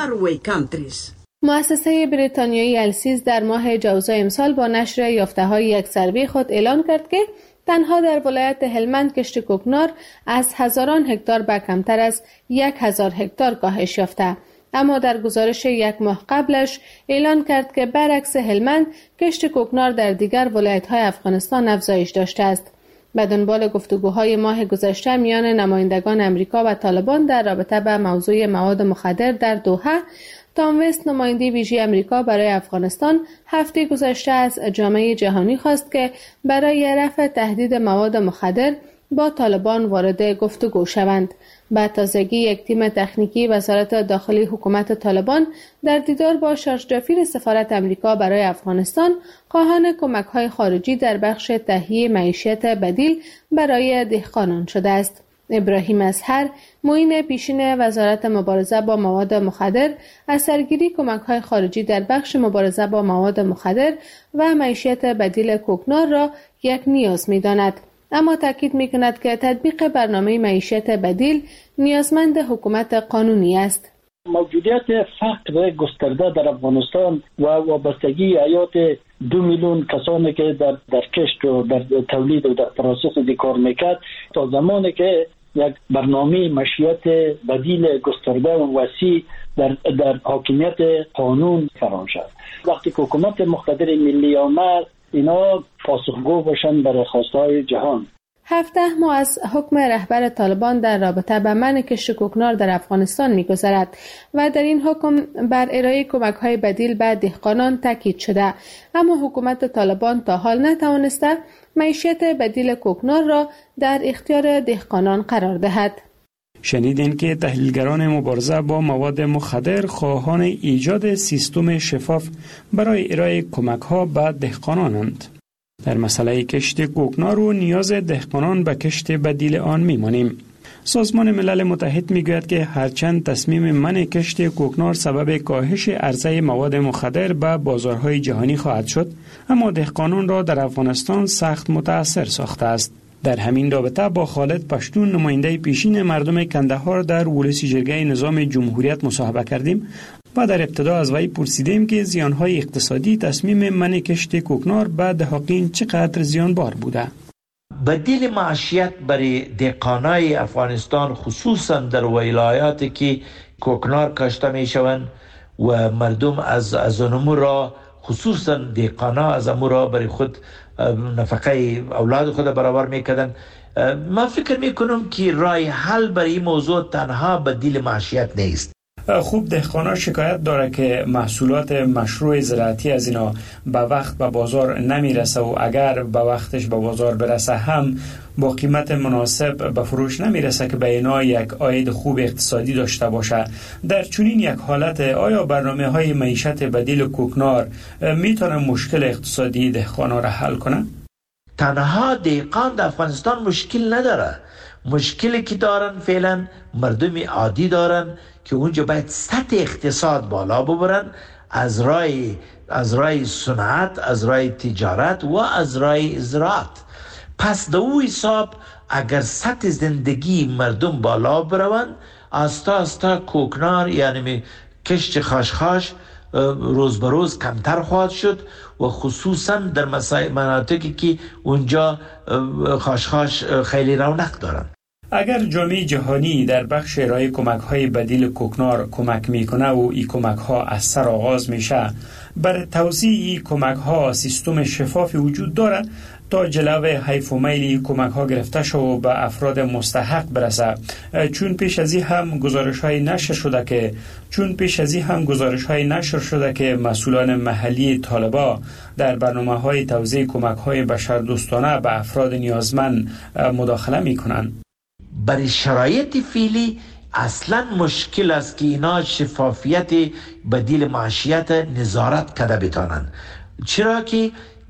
مؤسسه بریتانیایی السیز در ماه جوزای امسال با نشر یافته‌های یک سروی خود اعلان کرد که تنها در ولایت هلمند کشت کوکنار از هزاران هکتار به کمتر از یک هزار هکتار کاهش یافته. اما در گزارش یک ماه قبلش اعلان کرد که برعکس هلمند کشت کوکنار در دیگر ولایت‌های افغانستان افزایش داشته است. به دنبال گفتگوهای ماه گذشته میان نمایندگان امریکا و طالبان در رابطه با موضوع مواد مخدر در دوحه، تام وست نماینده ویژه امریکا برای افغانستان هفته گذشته از جامعه جهانی خواست که برای رفع تهدید مواد مخدر با طالبان وارد گفتگو شوند. به تازگی یک تیم تکنیکی وزارت داخلی حکومت طالبان در دیدار با شارژ دافیر سفارت امریکا برای افغانستان خواهان کمک‌های خارجی در بخش تهیه معیشت بدیل برای دهقانان شده است. ابراهیم اصهر، معین پیشین وزارت مبارزه با مواد مخدر، از سرگیری کمک‌های خارجی در بخش مبارزه با مواد مخدر و معیشت بدیل کوکنار را یک نیاز می‌داند، اما تاکید می‌کند که تطبیق برنامه معیشت بدیل نیازمند حکومت قانونی است. موجودیت فقر گسترده در افغانستان و وابستگی حیات دو میلیون کسانی که در در کشت و در تولید و در پروسس دی کار میکرد تا زمانی که یک برنامه معیشت بدیل گسترده و وسیع در در حاکمیت قانون فرام شد. وقتی که حکومت مقتدر ملی آمد اینا پاسخگو باشند برای خواستهای جهان. هفده ماه از حکم رهبر طالبان در رابطه با منع کشت کوکنار در افغانستان می‌گذرد و در این حکم بر ارائه کمک‌های بدیل به دهقانان تاکید شده، اما حکومت طالبان تا حال نتوانسته معیشت بدیل کوکنار را در اختیار دهقانان قرار دهد. شنیدین که تحلیلگران مبارزه با مواد مخدر خواهان ایجاد سیستم شفاف برای ارائه کمک‌ها به دهقانانند. در مسئله کشت کوکنار و نیاز دهقانان به کشت بدیل آن می‌مانیم. سازمان ملل متحد میگوید که هرچند تصمیم منع کشت کوکنار سبب کاهش عرضه مواد مخدر به بازارهای جهانی خواهد شد، اما دهقانان را در افغانستان سخت متاثر ساخته است. در همین رابطه با خالد پشتون، نماینده پیشین مردم کندهار در ولسی جرگه نظام جمهوریت مصاحبه کردیم و در ابتدا از وی پرسیدیم که زیانهای اقتصادی تصمیم منع کشت کوکنار به دهقان چقدر زیانبار بوده. بدیل معیشت برای دهقانای افغانستان خصوصا در ولایاتی که کوکنار کاشته می شوند و مردم از از امور را، خصوصا دهقانا از امور را برای خود نفقه اولاد خود برابر میکردن. من فکر میکنم که راه حل برای این موضوع تنها بدیل معیشت نیست. خوب دهقانا شکایت داره که محصولات مشروع زراعتی از اینا به وقت به بازار نمیرسه و اگر به وقتش به بازار برسه هم با قیمت مناسب به فروش نمیرسه که به اینا یک عاید خوب اقتصادی داشته باشه. در چنین یک حالت آیا برنامه های معیشت بدیل کوکنار میتونه مشکل اقتصادی دهقانا را حل کنه؟ تنها دهقان در افغانستان مشکل نداره. مشکلی که دارن فعلا مردم عادی دارن که اونجا باید سطح اقتصاد بالا ببرن، از راه از راه صنعت، از راه تجارت و از راه زراعت. پس در او حساب اگر سطح زندگی مردم بالا بروند، آستا آستا کوکنار یعنی کشت خاشخاش روز به روز کمتر خواهد شد و خصوصا در مناطقی که اونجا خاشخاش خیلی رونق دارن. اگر جامعه جهانی در بخش ارائه کمک‌های بدیل کوکنار کمک میکنه و این کمک‌ها از سر آغاز میشه، بر توزیع این کمک‌ها سیستم شفافی وجود داره تا جلو حیف و میل کمک‌ها گرفته شد و به افراد مستحق برسه. چون پیش از این هم گزارش‌های نشر شده که چون پیش از این هم گزارش‌های نشر شده که مسئولان محلی طالبا در برنامه‌های توزیع کمک‌های بشردوستانه به افراد نیازمند مداخله میکنند. برای شرایط فعلی اصلا مشکل است که اینا شفافیت بدیل معیشت نظارت کرده بتانند، چرا که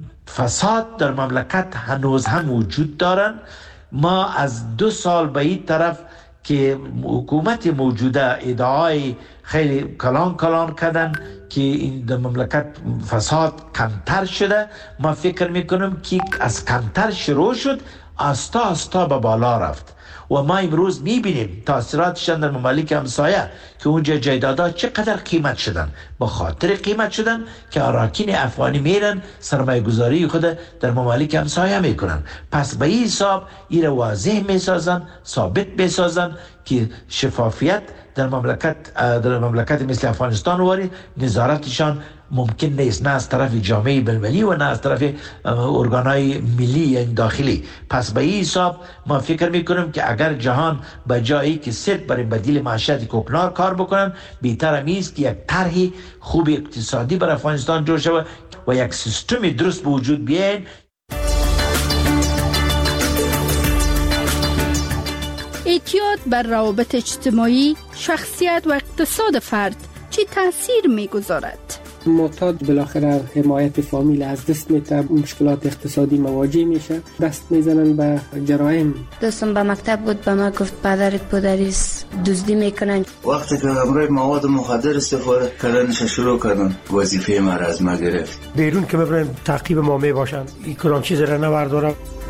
فساد در مملکت هنوز هم وجود دارن. ما از دو سال به این طرف که حکومت موجوده ادعای خیلی کلان کلان کردن که این در مملکت فساد کمتر شده، ما فکر میکنم که از کمتر شروع شد آستا آستا به بالا رفت و ما امروز میبینیم تاثیراتشان در ممالک همسایه که اونجا جایدادها چقدر قیمت شدن. با خاطر قیمت شدن که اراکین افغانی میرن سرمایه گذاری خود در ممالک همسایه میکنن. پس به این حساب این واضح میسازن، ثابت میسازن که شفافیت در مملکت در مملکت مثل افغانستان واری نظارتشان ممکن نیست، نه از طرف جامعه بین‌المللی و نه از طرف ارگانهای ملی یا داخلی. پس به این حساب ما فکر میکنم که اگر جهان به جایی که صرف برای بدیل معیشت کوکنار کار بکنن، بهتر است که یک طرح خوب اقتصادی برای افغانستان جور شود و یک سیستم درست به وجود بیاین. اعتیاد بر روابط اجتماعی، شخصیت و اقتصاد فرد چه تاثیر میگذارد؟ معتاد بالاخره حمایت فامیل از دست میده، مشکلات اقتصادی مواجه میشه، دست میزنن به جرایم. دوستم به مکتب بود، به ما گفت پدرت پدریست دزدی میکنن. وقتی که همراه مواد مخدر استفاده کردنش شروع کردن، وظیفه ما را از ما گرفت. بیرون که ببرن تعقیب ما میباشن، این کلان چیز را نبردارم.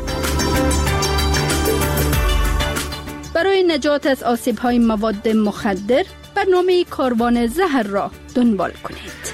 برای نجات از آسیب‌های مواد مخدر برنامه کاروان زهر را دنبال کنید.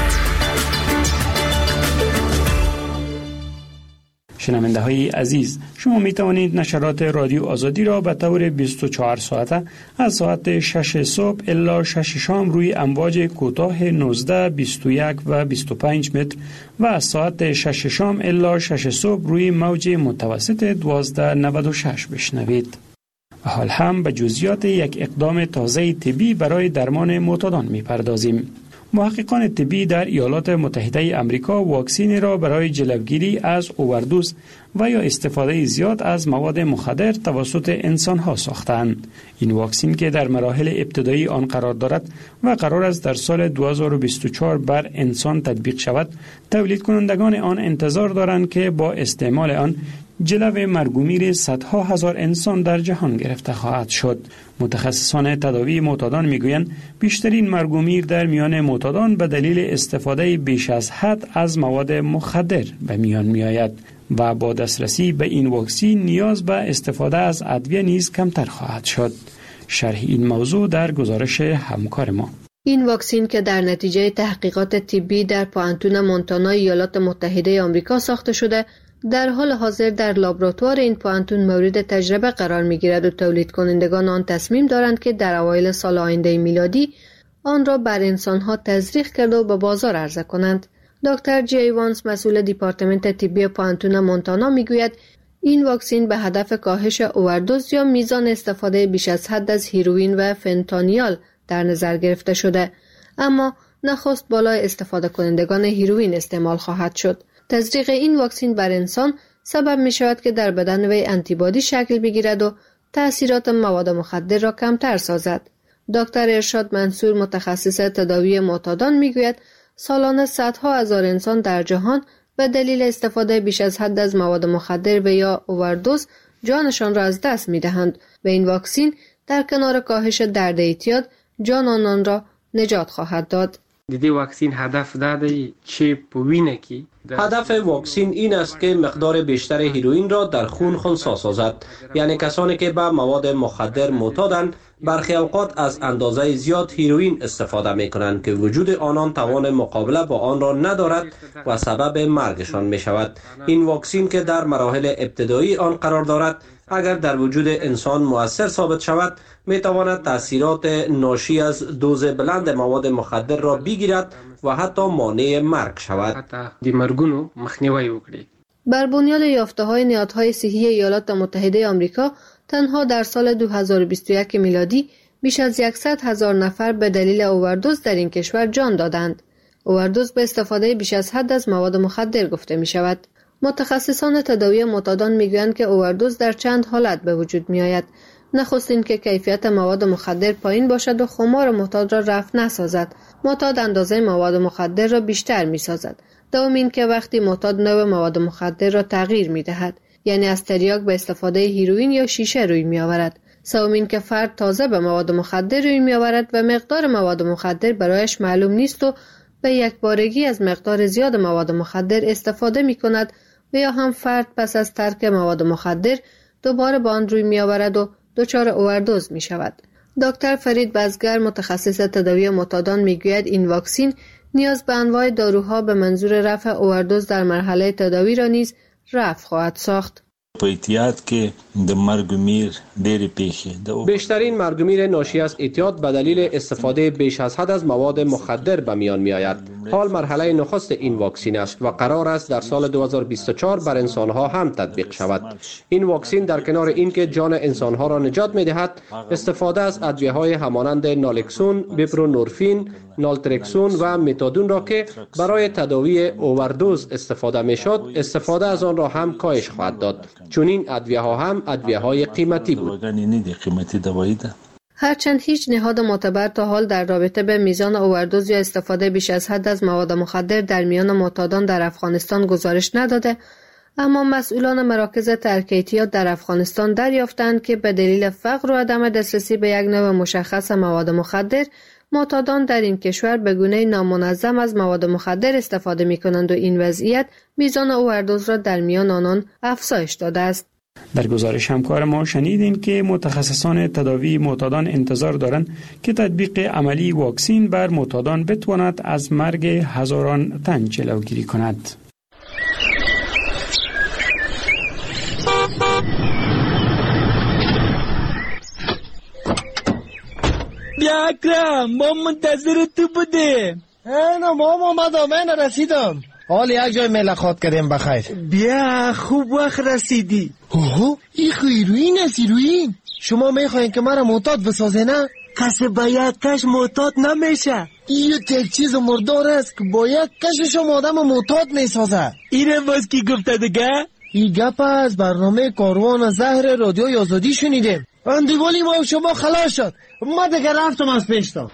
شنونده های عزیز، شما می توانید نشرات رادیو آزادی را به طور بیست و چهار ساعته از ساعت شش صبح الی شش شام روی امواج کوتاه نوزده، بیست و یک و بیست و پنج متر و از ساعت شش شام الی شش صبح روی موج متوسط دوازده نود و شش بشنوید. حال هم به جزئیات یک اقدام تازه طبی برای درمان معتادان می پردازیم. محققان طبی در ایالات متحده آمریکا واکسینی را برای جلوگیری از اووردوز و یا استفاده زیاد از مواد مخدر توسط انسان‌ها ساختند. این واکسین که در مراحل ابتدایی آن قرار دارد و قرار است در سال دو هزار و بیست و چهار بر انسان تطبیق شود، تولید کنندگان آن انتظار دارند که با استعمال آن جلو مرگ و میر صدها هزار انسان در جهان گرفته خواهد شد. متخصصان تداوی معتادان میگویند بیشترین مرگ و میر در میان معتادان به دلیل استفاده بیش از حد از مواد مخدر به میان میآید و با دسترسی به این واکسین نیاز به استفاده از ادویه نیز کمتر خواهد شد. شرح این موضوع در گزارش همکار ما. این واکسین که در نتیجه تحقیقات طبی در پوانتون مونتانا ایالات متحده آمریکا ساخته شده، در حال حاضر در لابراتوار این پوانتون مورد تجربه قرار می گیرد و تولید کنندگان آن تصمیم دارند که در اوایل سال آینده میلادی آن را بر انسانها تزریق کرده و به بازار عرضه کنند. دکتر جی ایوانز مسئول دیپارتمنت طبی پانتون مونتانا میگوید این واکسن به هدف کاهش اووردوز یا میزان استفاده بیش از حد از هیروئین و فنتانیال در نظر گرفته شده، اما نخست بالای استفاده کنندگان هیروئین استعمال خواهد شد. تزریق این واکسن بر انسان سبب می شود که در بدن وی آنتیبادی شکل بگیرد و تأثیرات مواد مخدر را کمتر سازد. دکتر ارشاد منصور متخصص تداوی معتادان میگوید سالانه صدها هزار انسان در جهان به دلیل استفاده بیش از حد از مواد مخدر و یا اووردوز جانشان را از دست می‌دهند و این واکسن در کنار کاهش درد اعتیاد جان آنان را نجات خواهد داد. دیدی واکسن هدف داده چی پوینه کی؟ هدف واکسن این است که مقدار بیشتر هیروئین را در خون خنثی سازد، یعنی کسانی که به مواد مخدر معتادند برخی اوقات از اندازه زیاد هیروئین استفاده می کنند که وجود آنان توان مقابله با آن را ندارد و سبب مرگشان می شود. این واکسن که در مراحل ابتدایی آن قرار دارد اگر در وجود انسان مؤثر ثابت شود می تواند تاثیرات ناشی از دوز بلند مواد مخدر را بگیرد و حتی مانع مرگ شود. حتی د مرګونو مخنیوی وکړي. بر بنیاد یافته‌های نهادهای صحی ایالات متحده آمریکا تنها در سال دو هزار و بیست و یک میلادی بیش از صد هزار نفر به دلیل اووردوز در این کشور جان دادند. اووردوز به استفاده بیش از حد از مواد مخدر گفته می شود. متخصصان تداوی معتادان میگویند که اووردوز در چند حالت به وجود می آید. نخست این که کیفیت مواد مخدر پایین باشد و خمار معتاد را رفع نسازد. معتاد اندازه مواد مخدر را بیشتر می سازد. دوم این که وقتی معتاد نوع مواد مخدر را تغییر می دهد، یعنی از تریاک به استفاده هیروئین یا شیشه روی می آورد. سوم این که فرد تازه به مواد مخدر روی می آورد و مقدار مواد مخدر برایش معلوم نیست و به یک بارگی از مقدار زیاد مواد مخدر استفاده می کند و یا هم فرد پس از ترک مواد مخدر دوباره به آن روی می آورد و دچار اووردوز می شود. دکتر فرید بزگر متخصص تداوی معتادان می گوید این واکسن نیاز به انواع داروها به منظور رفع اووردوز در مرحله تداوی را نیز رفع خواهد ساخت. په احتیاط کې د مرګ میر ډېرې پیښې. بیشترین مرگ میر ناشی از اعتیاد به دلیل استفاده بیش از حد از مواد مخدر به میان می آید. حال مرحله نخست این واکسن است و قرار است در سال دو هزار و بیست و چهار بر انسانها هم تطبیق شود. این واکسن در کنار اینکه جان انسانها را نجات می دهد، استفاده از ادویه های همانند نالکسون، بپرونورفین، نالترکسون و متادون را که برای تداوی اووردوز استفاده می شد، استفاده از آن را هم کاهش خواهد داد. چون این ادویه ها هم ادویه های قیمتی بود. هرچند هیچ نهاد معتبر تا حال در رابطه به میزان اووردوز یا استفاده بیش از حد از مواد مخدر در میان معتادان در افغانستان گزارش نداده، اما مسئولان مراکز ترک اعتیاد در افغانستان دریافتند که به دلیل فقر و عدم دسترسی به یک نوع مشخص مواد مخدر، معتادان در این کشور به گونه نامنظم از مواد مخدر استفاده می کنند و این وضعیت میزان اووردوز را در میان آنان افزایش داده است. در گزارش همکار ما شنیدیم که متخصصان تداوی معتادان انتظار دارند که تطبیق عملی واکسن بر معتادان بتواند از مرگ هزاران تن جلوگیری کند. بیا اکرم، ما منتظر تو بودیم. اینا ما آمدم، من رسیدم. حال یک جای ملاقات کردیم بخیر. بیا خوب وقت رسیدی. اوه این هیروئین است، هیروئین. شما میخواین که مرا معتاد بسازه نه؟ کسی با یک کش معتاد نمیشه. این یک چیز مردار است که با یک کشش شما آدم معتاد میسازه. اینم باز کی گفته دیگه؟ این گپ از برنامه کاروان زهر رادیوی آزادی شنیدیم. اندیوالی ما و شما خلاص شد. ما دیگه رفتم از پیشتا.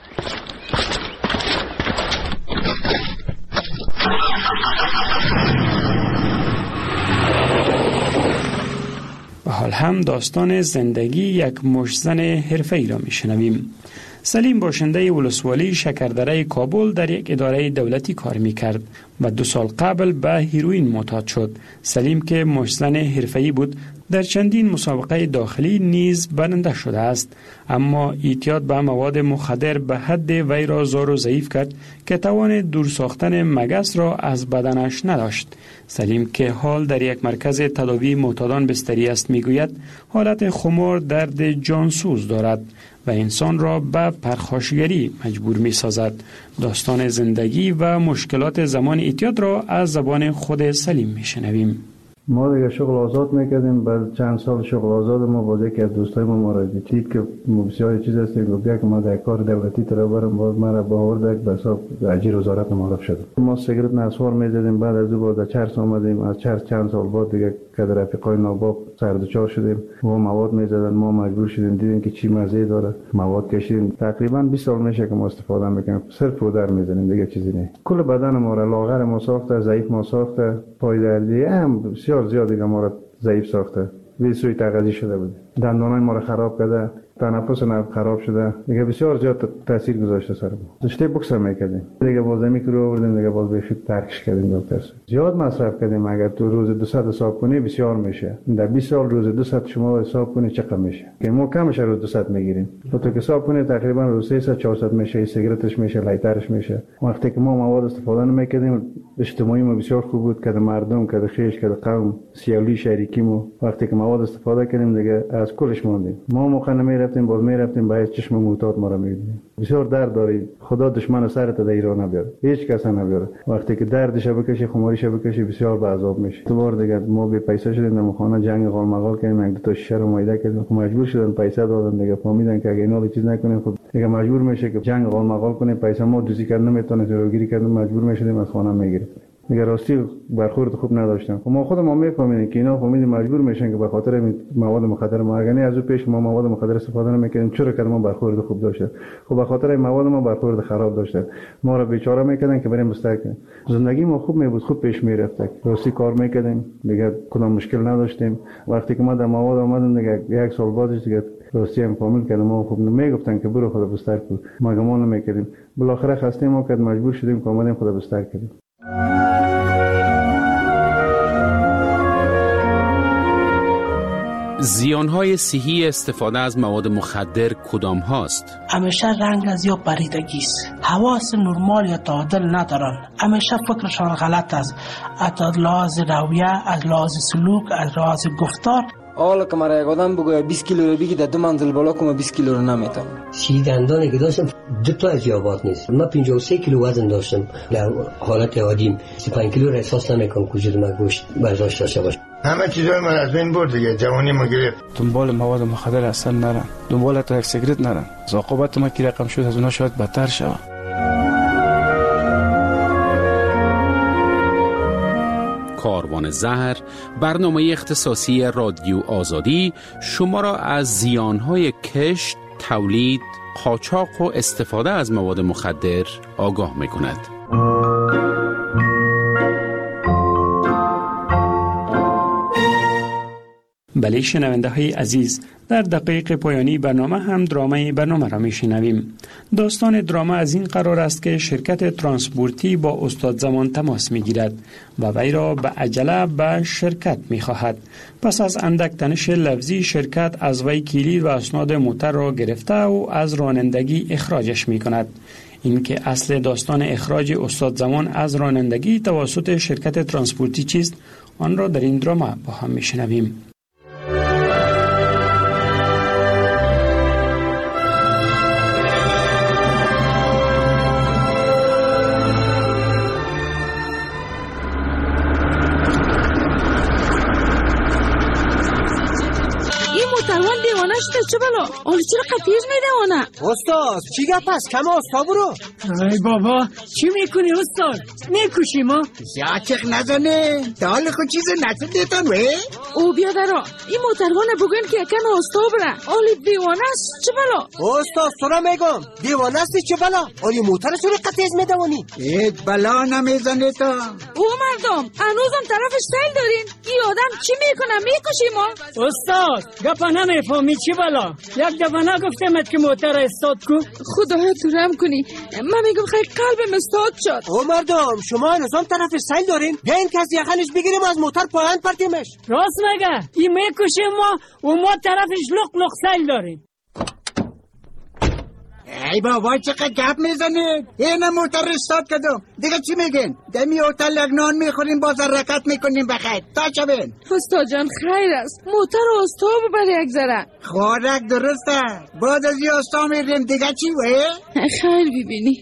و حال هم داستان زندگی یک مشتزن حرفه‌ای را میشنویم. سلیم باشنده ولسوالی شکردره کابل در یک اداره دولتی کار میکرد و دو سال قبل به هیروئین معتاد شد. سلیم که مشتزن حرفه‌ای بود در چندین مسابقه داخلی نیز برنده شده است، اما اعتیاد به مواد مخدر به حد وی را زار و ضعیف کرد که توان دور ساختن مگس را از بدنش نداشت. سلیم که حال در یک مرکز تداوی معتادان بستری است میگوید حالت خمار درد جانسوز دارد و انسان را به پرخاشگری مجبور می سازد. داستان زندگی و مشکلات زمان اعتیاد را از زبان خود سلیم می شنویم. ما دیگه شغل آزاد میکردیم. بعد چند سال شغل آزاد ما با یکی از دوستای ما ما را دید که بسیار چیز هستیم، گفت که ما در کار دولتی تر برم، باز ما را با آورد به حساب اجیر وزارت معرف شد. ما سیگرت نسوار میزدیم، بعد از او با چرس آمدیم، از چرس چند سال بعد دیگه که در رفیقای ناباب سردچار شدیم و مواد میزدن، ما مجبور شدیم دیدیم که چی مزه داره، مواد کشیدیم. تقریبا بیست سال میشه که ما استفاده میکنیم، صرف پودر میزنیم دیگه چیزی نه. کل بدن ما را لاغر ما ساخته، ضعیف ما ساخته، پای دردی هم بسیار زیاد دیگه ما را ضعیف ساخته. وی سوی تغذیه شده بود، دندانای ما را خراب کرده، تنفس نرم خراب شده، دیگه بسیار زیاد تاثیر گذاشته سر ما. داشته بوکس میکردیم، دیگه بازمی رو آوردیم، دیگه باز بخید ترکش کردیم. دکتر زیاد مصرف کردیم. اگر تو روز دویست حساب کنی بسیار میشه. در بیست سال روز دویست شما حساب کنی چقدر میشه؟ که ما کمش روز دویست میگیریم. تو که حساب کنی تقریبا روز سیصد چهارصد میشه، سیگارتش میشه، لایترش میشه. وقتی که ما مواد استفاده نمیکردیم، اجتماعی ما بسیار خوب بود که مردم که خیش که قوم سیالی شریکیمو وقتی که مواد استفاده کردیم دیگه از کلش موندیم. ما موقع نمیرفتیم، باز میرفتیم باید چشم معتاد ما را میدیدیم. بسیار درد داری. خدا دشمن سرت در ایران نبیاره، هیچ کس نبیاره. وقتی که دردش بکشی، خماریش بکشی، بسیار به عذاب میشه. تو بار دیگه ما به پیسه شدیم، در خانه جنگ قال مقال کردیم، یک دو تا شیشه رو مایده کردیم، مجبور شدن پیسه دادن دیگه. فهمیدن که اگه اینا چیز نکنیم خود دیگه مجبور میشه که جنگ قال مقال کنه، پیسه ما دوزی کردن نمیتونه، جلوگیری کردن مجبور میشدیم از خانه میگیریم. دیگه راستی برخورد خوب نداشتم. ما خود ما میفهمیدیم که اینا فهمیدیم مجبور میشن که به خاطر مواد مخدر ما، اگه از او پیش ما مواد مخدر استفاده نمیکردیم چرا که ما برخورد خوب داشتیم. خب به خاطر مواد ما برخورد خراب داشتیم، ما را بیچاره میکردن که بریم بستر کنیم. زندگی ما خوب میبود، خوب پیش میرفت، راستی کار میکردیم، دیگه کدام مشکل نداشتیم. وقتی که ما در مواد اومدیم دیگه یک سال بعدش دیگه راستی هم کامل کردم. ما خوب نمیگفتن که برو خدا بستر کن، ما گمان نمیکردیم. بالاخره خسته ما کرد، مجبور شدیم که اومدیم خدا بستر کردیم. زیانهای صحی استفاده از مواد مخدر کدام هاست؟ همیشه رنگ از یا پریدگی است، حواس نرمال یا تعادل ندارن، همیشه فکرشان غلط است، از لحاظ رویه، از لحاظ سلوک، از لحاظ گفتار. حالا که مرا یک آدم بگوید بیست کیلو رو بگی در دو منزل بالا کنم بیست کیلو رو نمیتونم. سی دندانی که داشتم دو تا از یابات نیست. من پنجاه و سه کیلو وزن داشتم در حالت عادیم. سی و پنج کیلو را احساس نمیکنم وجود من گوشت برداشت داشته باشه. همه چیزای من از بین برد دیگه، جوانی ما گرفت. دنبال مواد مخدر اصلا نرن، دنبال تا یک سیگرت نرن. عاقبت ما که رقم شد از اونها شاید بدتر شود. کاروان زهر، برنامه اختصاصی رادیو آزادی شما را از زیانهای کشت، تولید، قاچاق و استفاده از مواد مخدر آگاه می‌کند. بله شنونده های عزیز، در دقایق پایانی برنامه هم درامه برنامه را می شنویم. داستان درامه از این قرار است که شرکت ترانسپورتی با استاد زمان تماس می گیرد و وی را به عجله به شرکت می خواهد. پس از اندک تنش لفظی شرکت از وی کلید و اسناد موتر را گرفته و از رانندگی اخراجش می کند. این که اصل داستان اخراج استاد زمان از رانندگی توسط شرکت ترانسپورتی چیست، آن را در این درامه با هم می شنویم. چه بلا؟ آلی چرا قطیز میدوانه؟ استاد چی گپ است؟ کم استاد برو. ای بابا چی میکنی استاد؟ میکشی ما؟ یاچق نزنه دال خود چیز نزد دیتان وی؟ او بیادرا این موتروان بگوین که کم استاد بره. آلی دیوانه است چه بلا؟ استاد سرا میگم دیوانه است چه بلا؟ آلی موتر سوری قطیز میدوانی؟ هیچ بلا نمیزنه تا. او مردم هنوزم طرفش سیل دارین؟ این آدم چی میکنه؟ میکشی ما؟ استاد گپا نمیفهمی چی بلا؟ یک دفعه نگفتمت که موتر استاد کو؟ خدایا تو رحم کنی. من میگم خیلی قلبم استاد شد. او مردم شما نظام طرف سیل دارین؟ بیاین که از یخنش بگیریم از موتر پایان پرتیمش. راست مگه؟ این میکشیم ما و ما طرفش لق لق سیل داریم. ای بابا چقدر گپ میزنید؟ این موتر استاد کردم. دیگه چی میگین؟ دمی هتل لگنان میخوریم باز حرکت میکنیم بخیر تا شبین. استاد جان خیر است. موتر استاد ببر یک ذره. خوارک درسته. بعد از این استاد میریم دیگه چی وه؟ خیر ببینی.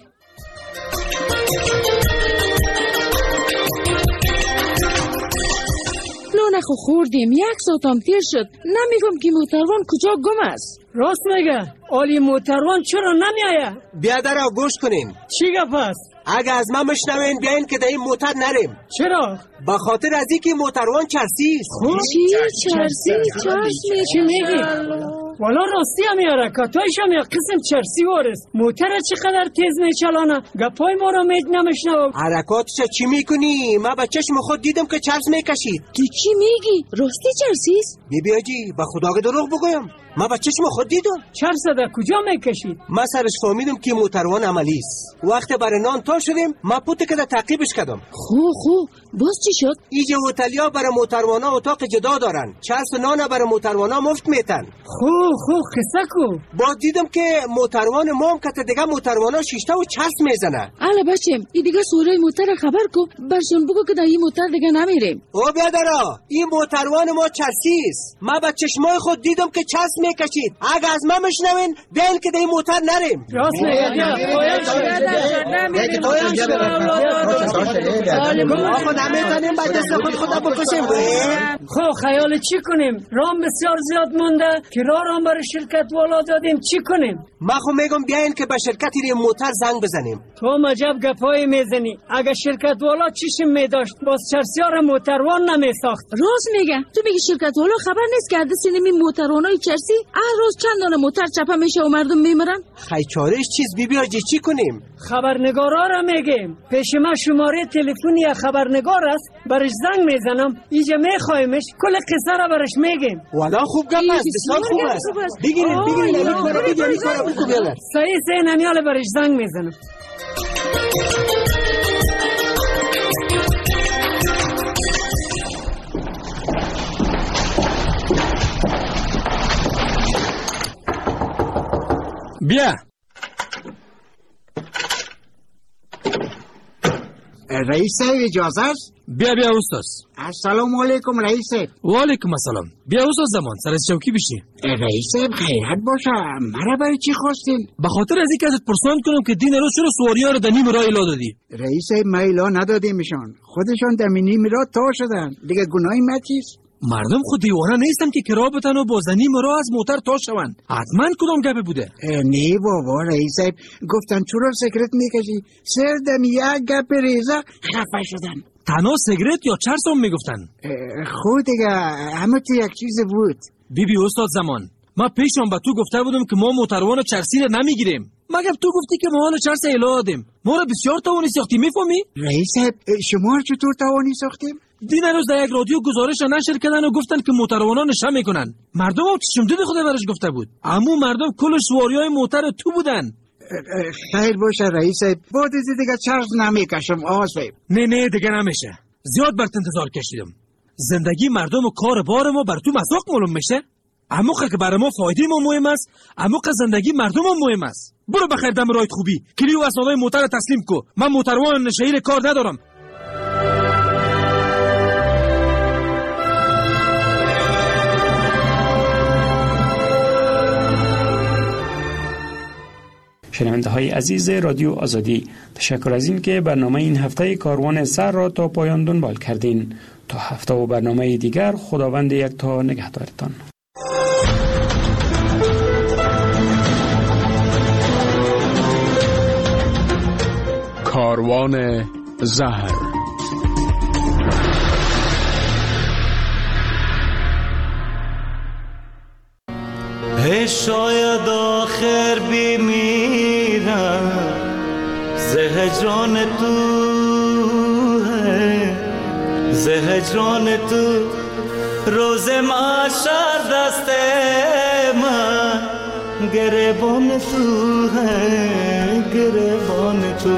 لونخو خوردیم یک ساعتم تیر شد. نمیگم که موتروان کجا گم است. راست میگه. آلی موتروان چرا نمیایه؟ بیادر گوش کنین. چی گپ است؟ اگه از من مشنوین بیاین که در این موتر نریم. چرا؟ به خاطر از اینکه موتروان چرسی است. چی چرسی؟ چرسی چی میگی؟ والا راستی هم یا رکاتایش هم یا قسم چرسی وارست. موتر چقدر تیز میچلانه؟ گپای ما را مید نمیشنو. حرکاتش چی میکنی؟ من به چشم خود دیدم که چرس میکشید. تو چی میگی؟ راستی چرسی است؟ بی بی آجی به خدا که دروغ بگویم. من به چشم خود دیدم. چرس در کجا میکشید؟ من سرش فهمیدم که موتروان عملی است. وقت برای نان تا شدیم من پوت که در تعقیبش کردم. خو خو باز چی شد؟ ایجا هتلیا برای موتروانا اتاق جدا دارن. چرس نان برای موتروانا مفت میتن. خو خو قصه کو. با دیدم که موتروان مام که دیگه موتروانا شیشته و چرس میزنه. اله بچم این دیگه سوره موتر خبر کو. برشون بگو که در این موتر دیگه نمیریم. او بیادرا این موتروان ما چرسی است. من با چشمای خود دیدم که چرس میکشید. اگه از من مشنوین بیاین که در این موتر نریم. راست نمیتونیم با دست خود خدا بکشیم. خب خیال چی کنیم؟ رام بسیار زیاد مونده که راه رام برای شرکت والا دادیم چی کنیم؟ من خب میگم بیاین که به شرکت این موتر زنگ بزنیم. تو مجب گپایی میزنی. اگه شرکت والا چیشم میداشت باز چرسیار موتروان نمیساخت. راست میگه. تو میگی شرکت والا خبر نیست که عدد سینمی موتروانای چرسی هر روز چند دانه موتر چپه میشه و مردم میمرن؟ خی چارش چیز بی بی آجی چی کنیم؟ خبرنگارا را میگیم. پیش ما شماره تلفنی خبرنگار است. برش زنگ میزنم. اینجا میخوایمش کل قصه را برش میگیم. والا خوب گپ است. بسیار خوب است. بگیرید بگیرید این کارا بگیرید این کارا بکنید. صحیح صحیح نمیاله برش زنگ میزنم. بیا رئیس صاحب اجازه است؟ بیا بیا استاد. السلام علیکم رئیس صاحب. و علیکم السلام. بیا استاد زمان سر از چوکی بشی. رئیس صاحب خیرت باشه. مرا برای چی خواستین؟ به خاطر از اینکه ازت پرسان کنم که دین روز چرا سواریا رو در نیم راه الا دادی. رئیس صاحب ما الا ندادیمشان. خودشان در نیم راه تا شدن. دیگه گناهی من چیست؟ مردم خود دیوانه نیستم که کرا بتن و با زنی مرا از موتر تا شون. حتما کدام گپه بوده؟ نه بابا رئیس صاحب گفتن چرا سیگرت میکشی؟ سر دم یک گپ ریزه خفه شدن. تنها سیگرت یا چرس هم میگفتن؟ خود دیگه همه تو یک چیز بود. بی بی استاد زمان ما پیشم به تو گفته بودم که ما موتروان چرسی رو نمیگیریم. مگر تو گفتی که ما حال چرس الهادیم. ما را بسیار تاوانی ساختی میفهمی؟ رئیس صاحب شما چطور تاوانی ساختیم؟ دین روز در یک رادیو گزارش نشر کردن و گفتن که موتروانا نشه میکنن. مردم هم چشم دید خود برش گفته بود. اما مردم کل سواریای موتر تو بودن. خیر باشه رئیس صاحب. بعد از دیگه چرس نمیکشم آقا صاحب. نه نه دیگه نمیشه. زیاد برات انتظار کشیدم. زندگی مردم و کار بار ما بر تو مذاق معلوم میشه. اما که برای ما فایده ما مهم است، اما که زندگی مردم هم مهم است. برو بخیر دم رایت خوبی. کلی و اسنادای موتر تسلیم کو. من موتروان شهیر کار ندارم. شنونده های عزیز رادیو آزادی، تشکر از این که برنامه این هفته کاروان سر را تا پایان دنبال کردین. تا هفته و برنامه دیگر خداوند یک تا نگهدارتان. کاروان زهر. شاید آخر بمیرم زهجان تو ہے زهجان تو روز محشر دسته گریبان تو ہے گریبان تو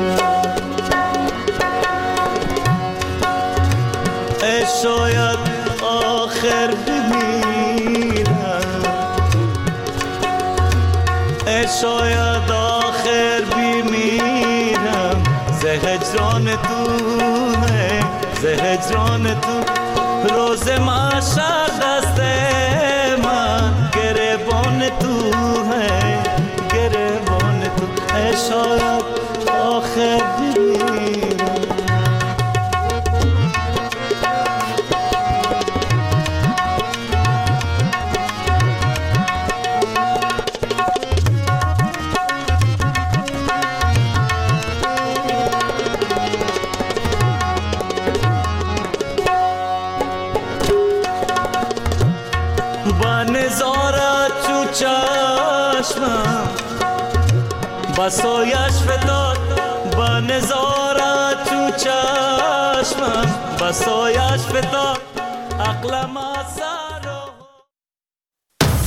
ای شاید آخر بمیرم ای شاید آخر بمیرم ز هجران تو ہے ز هجران تو روز محشر دست من گریبان تو ہے گریبان تو ای شاید آخر بمیرم بسایش فتاد با نظارت تو چشمم بسایش فتاد عقلم از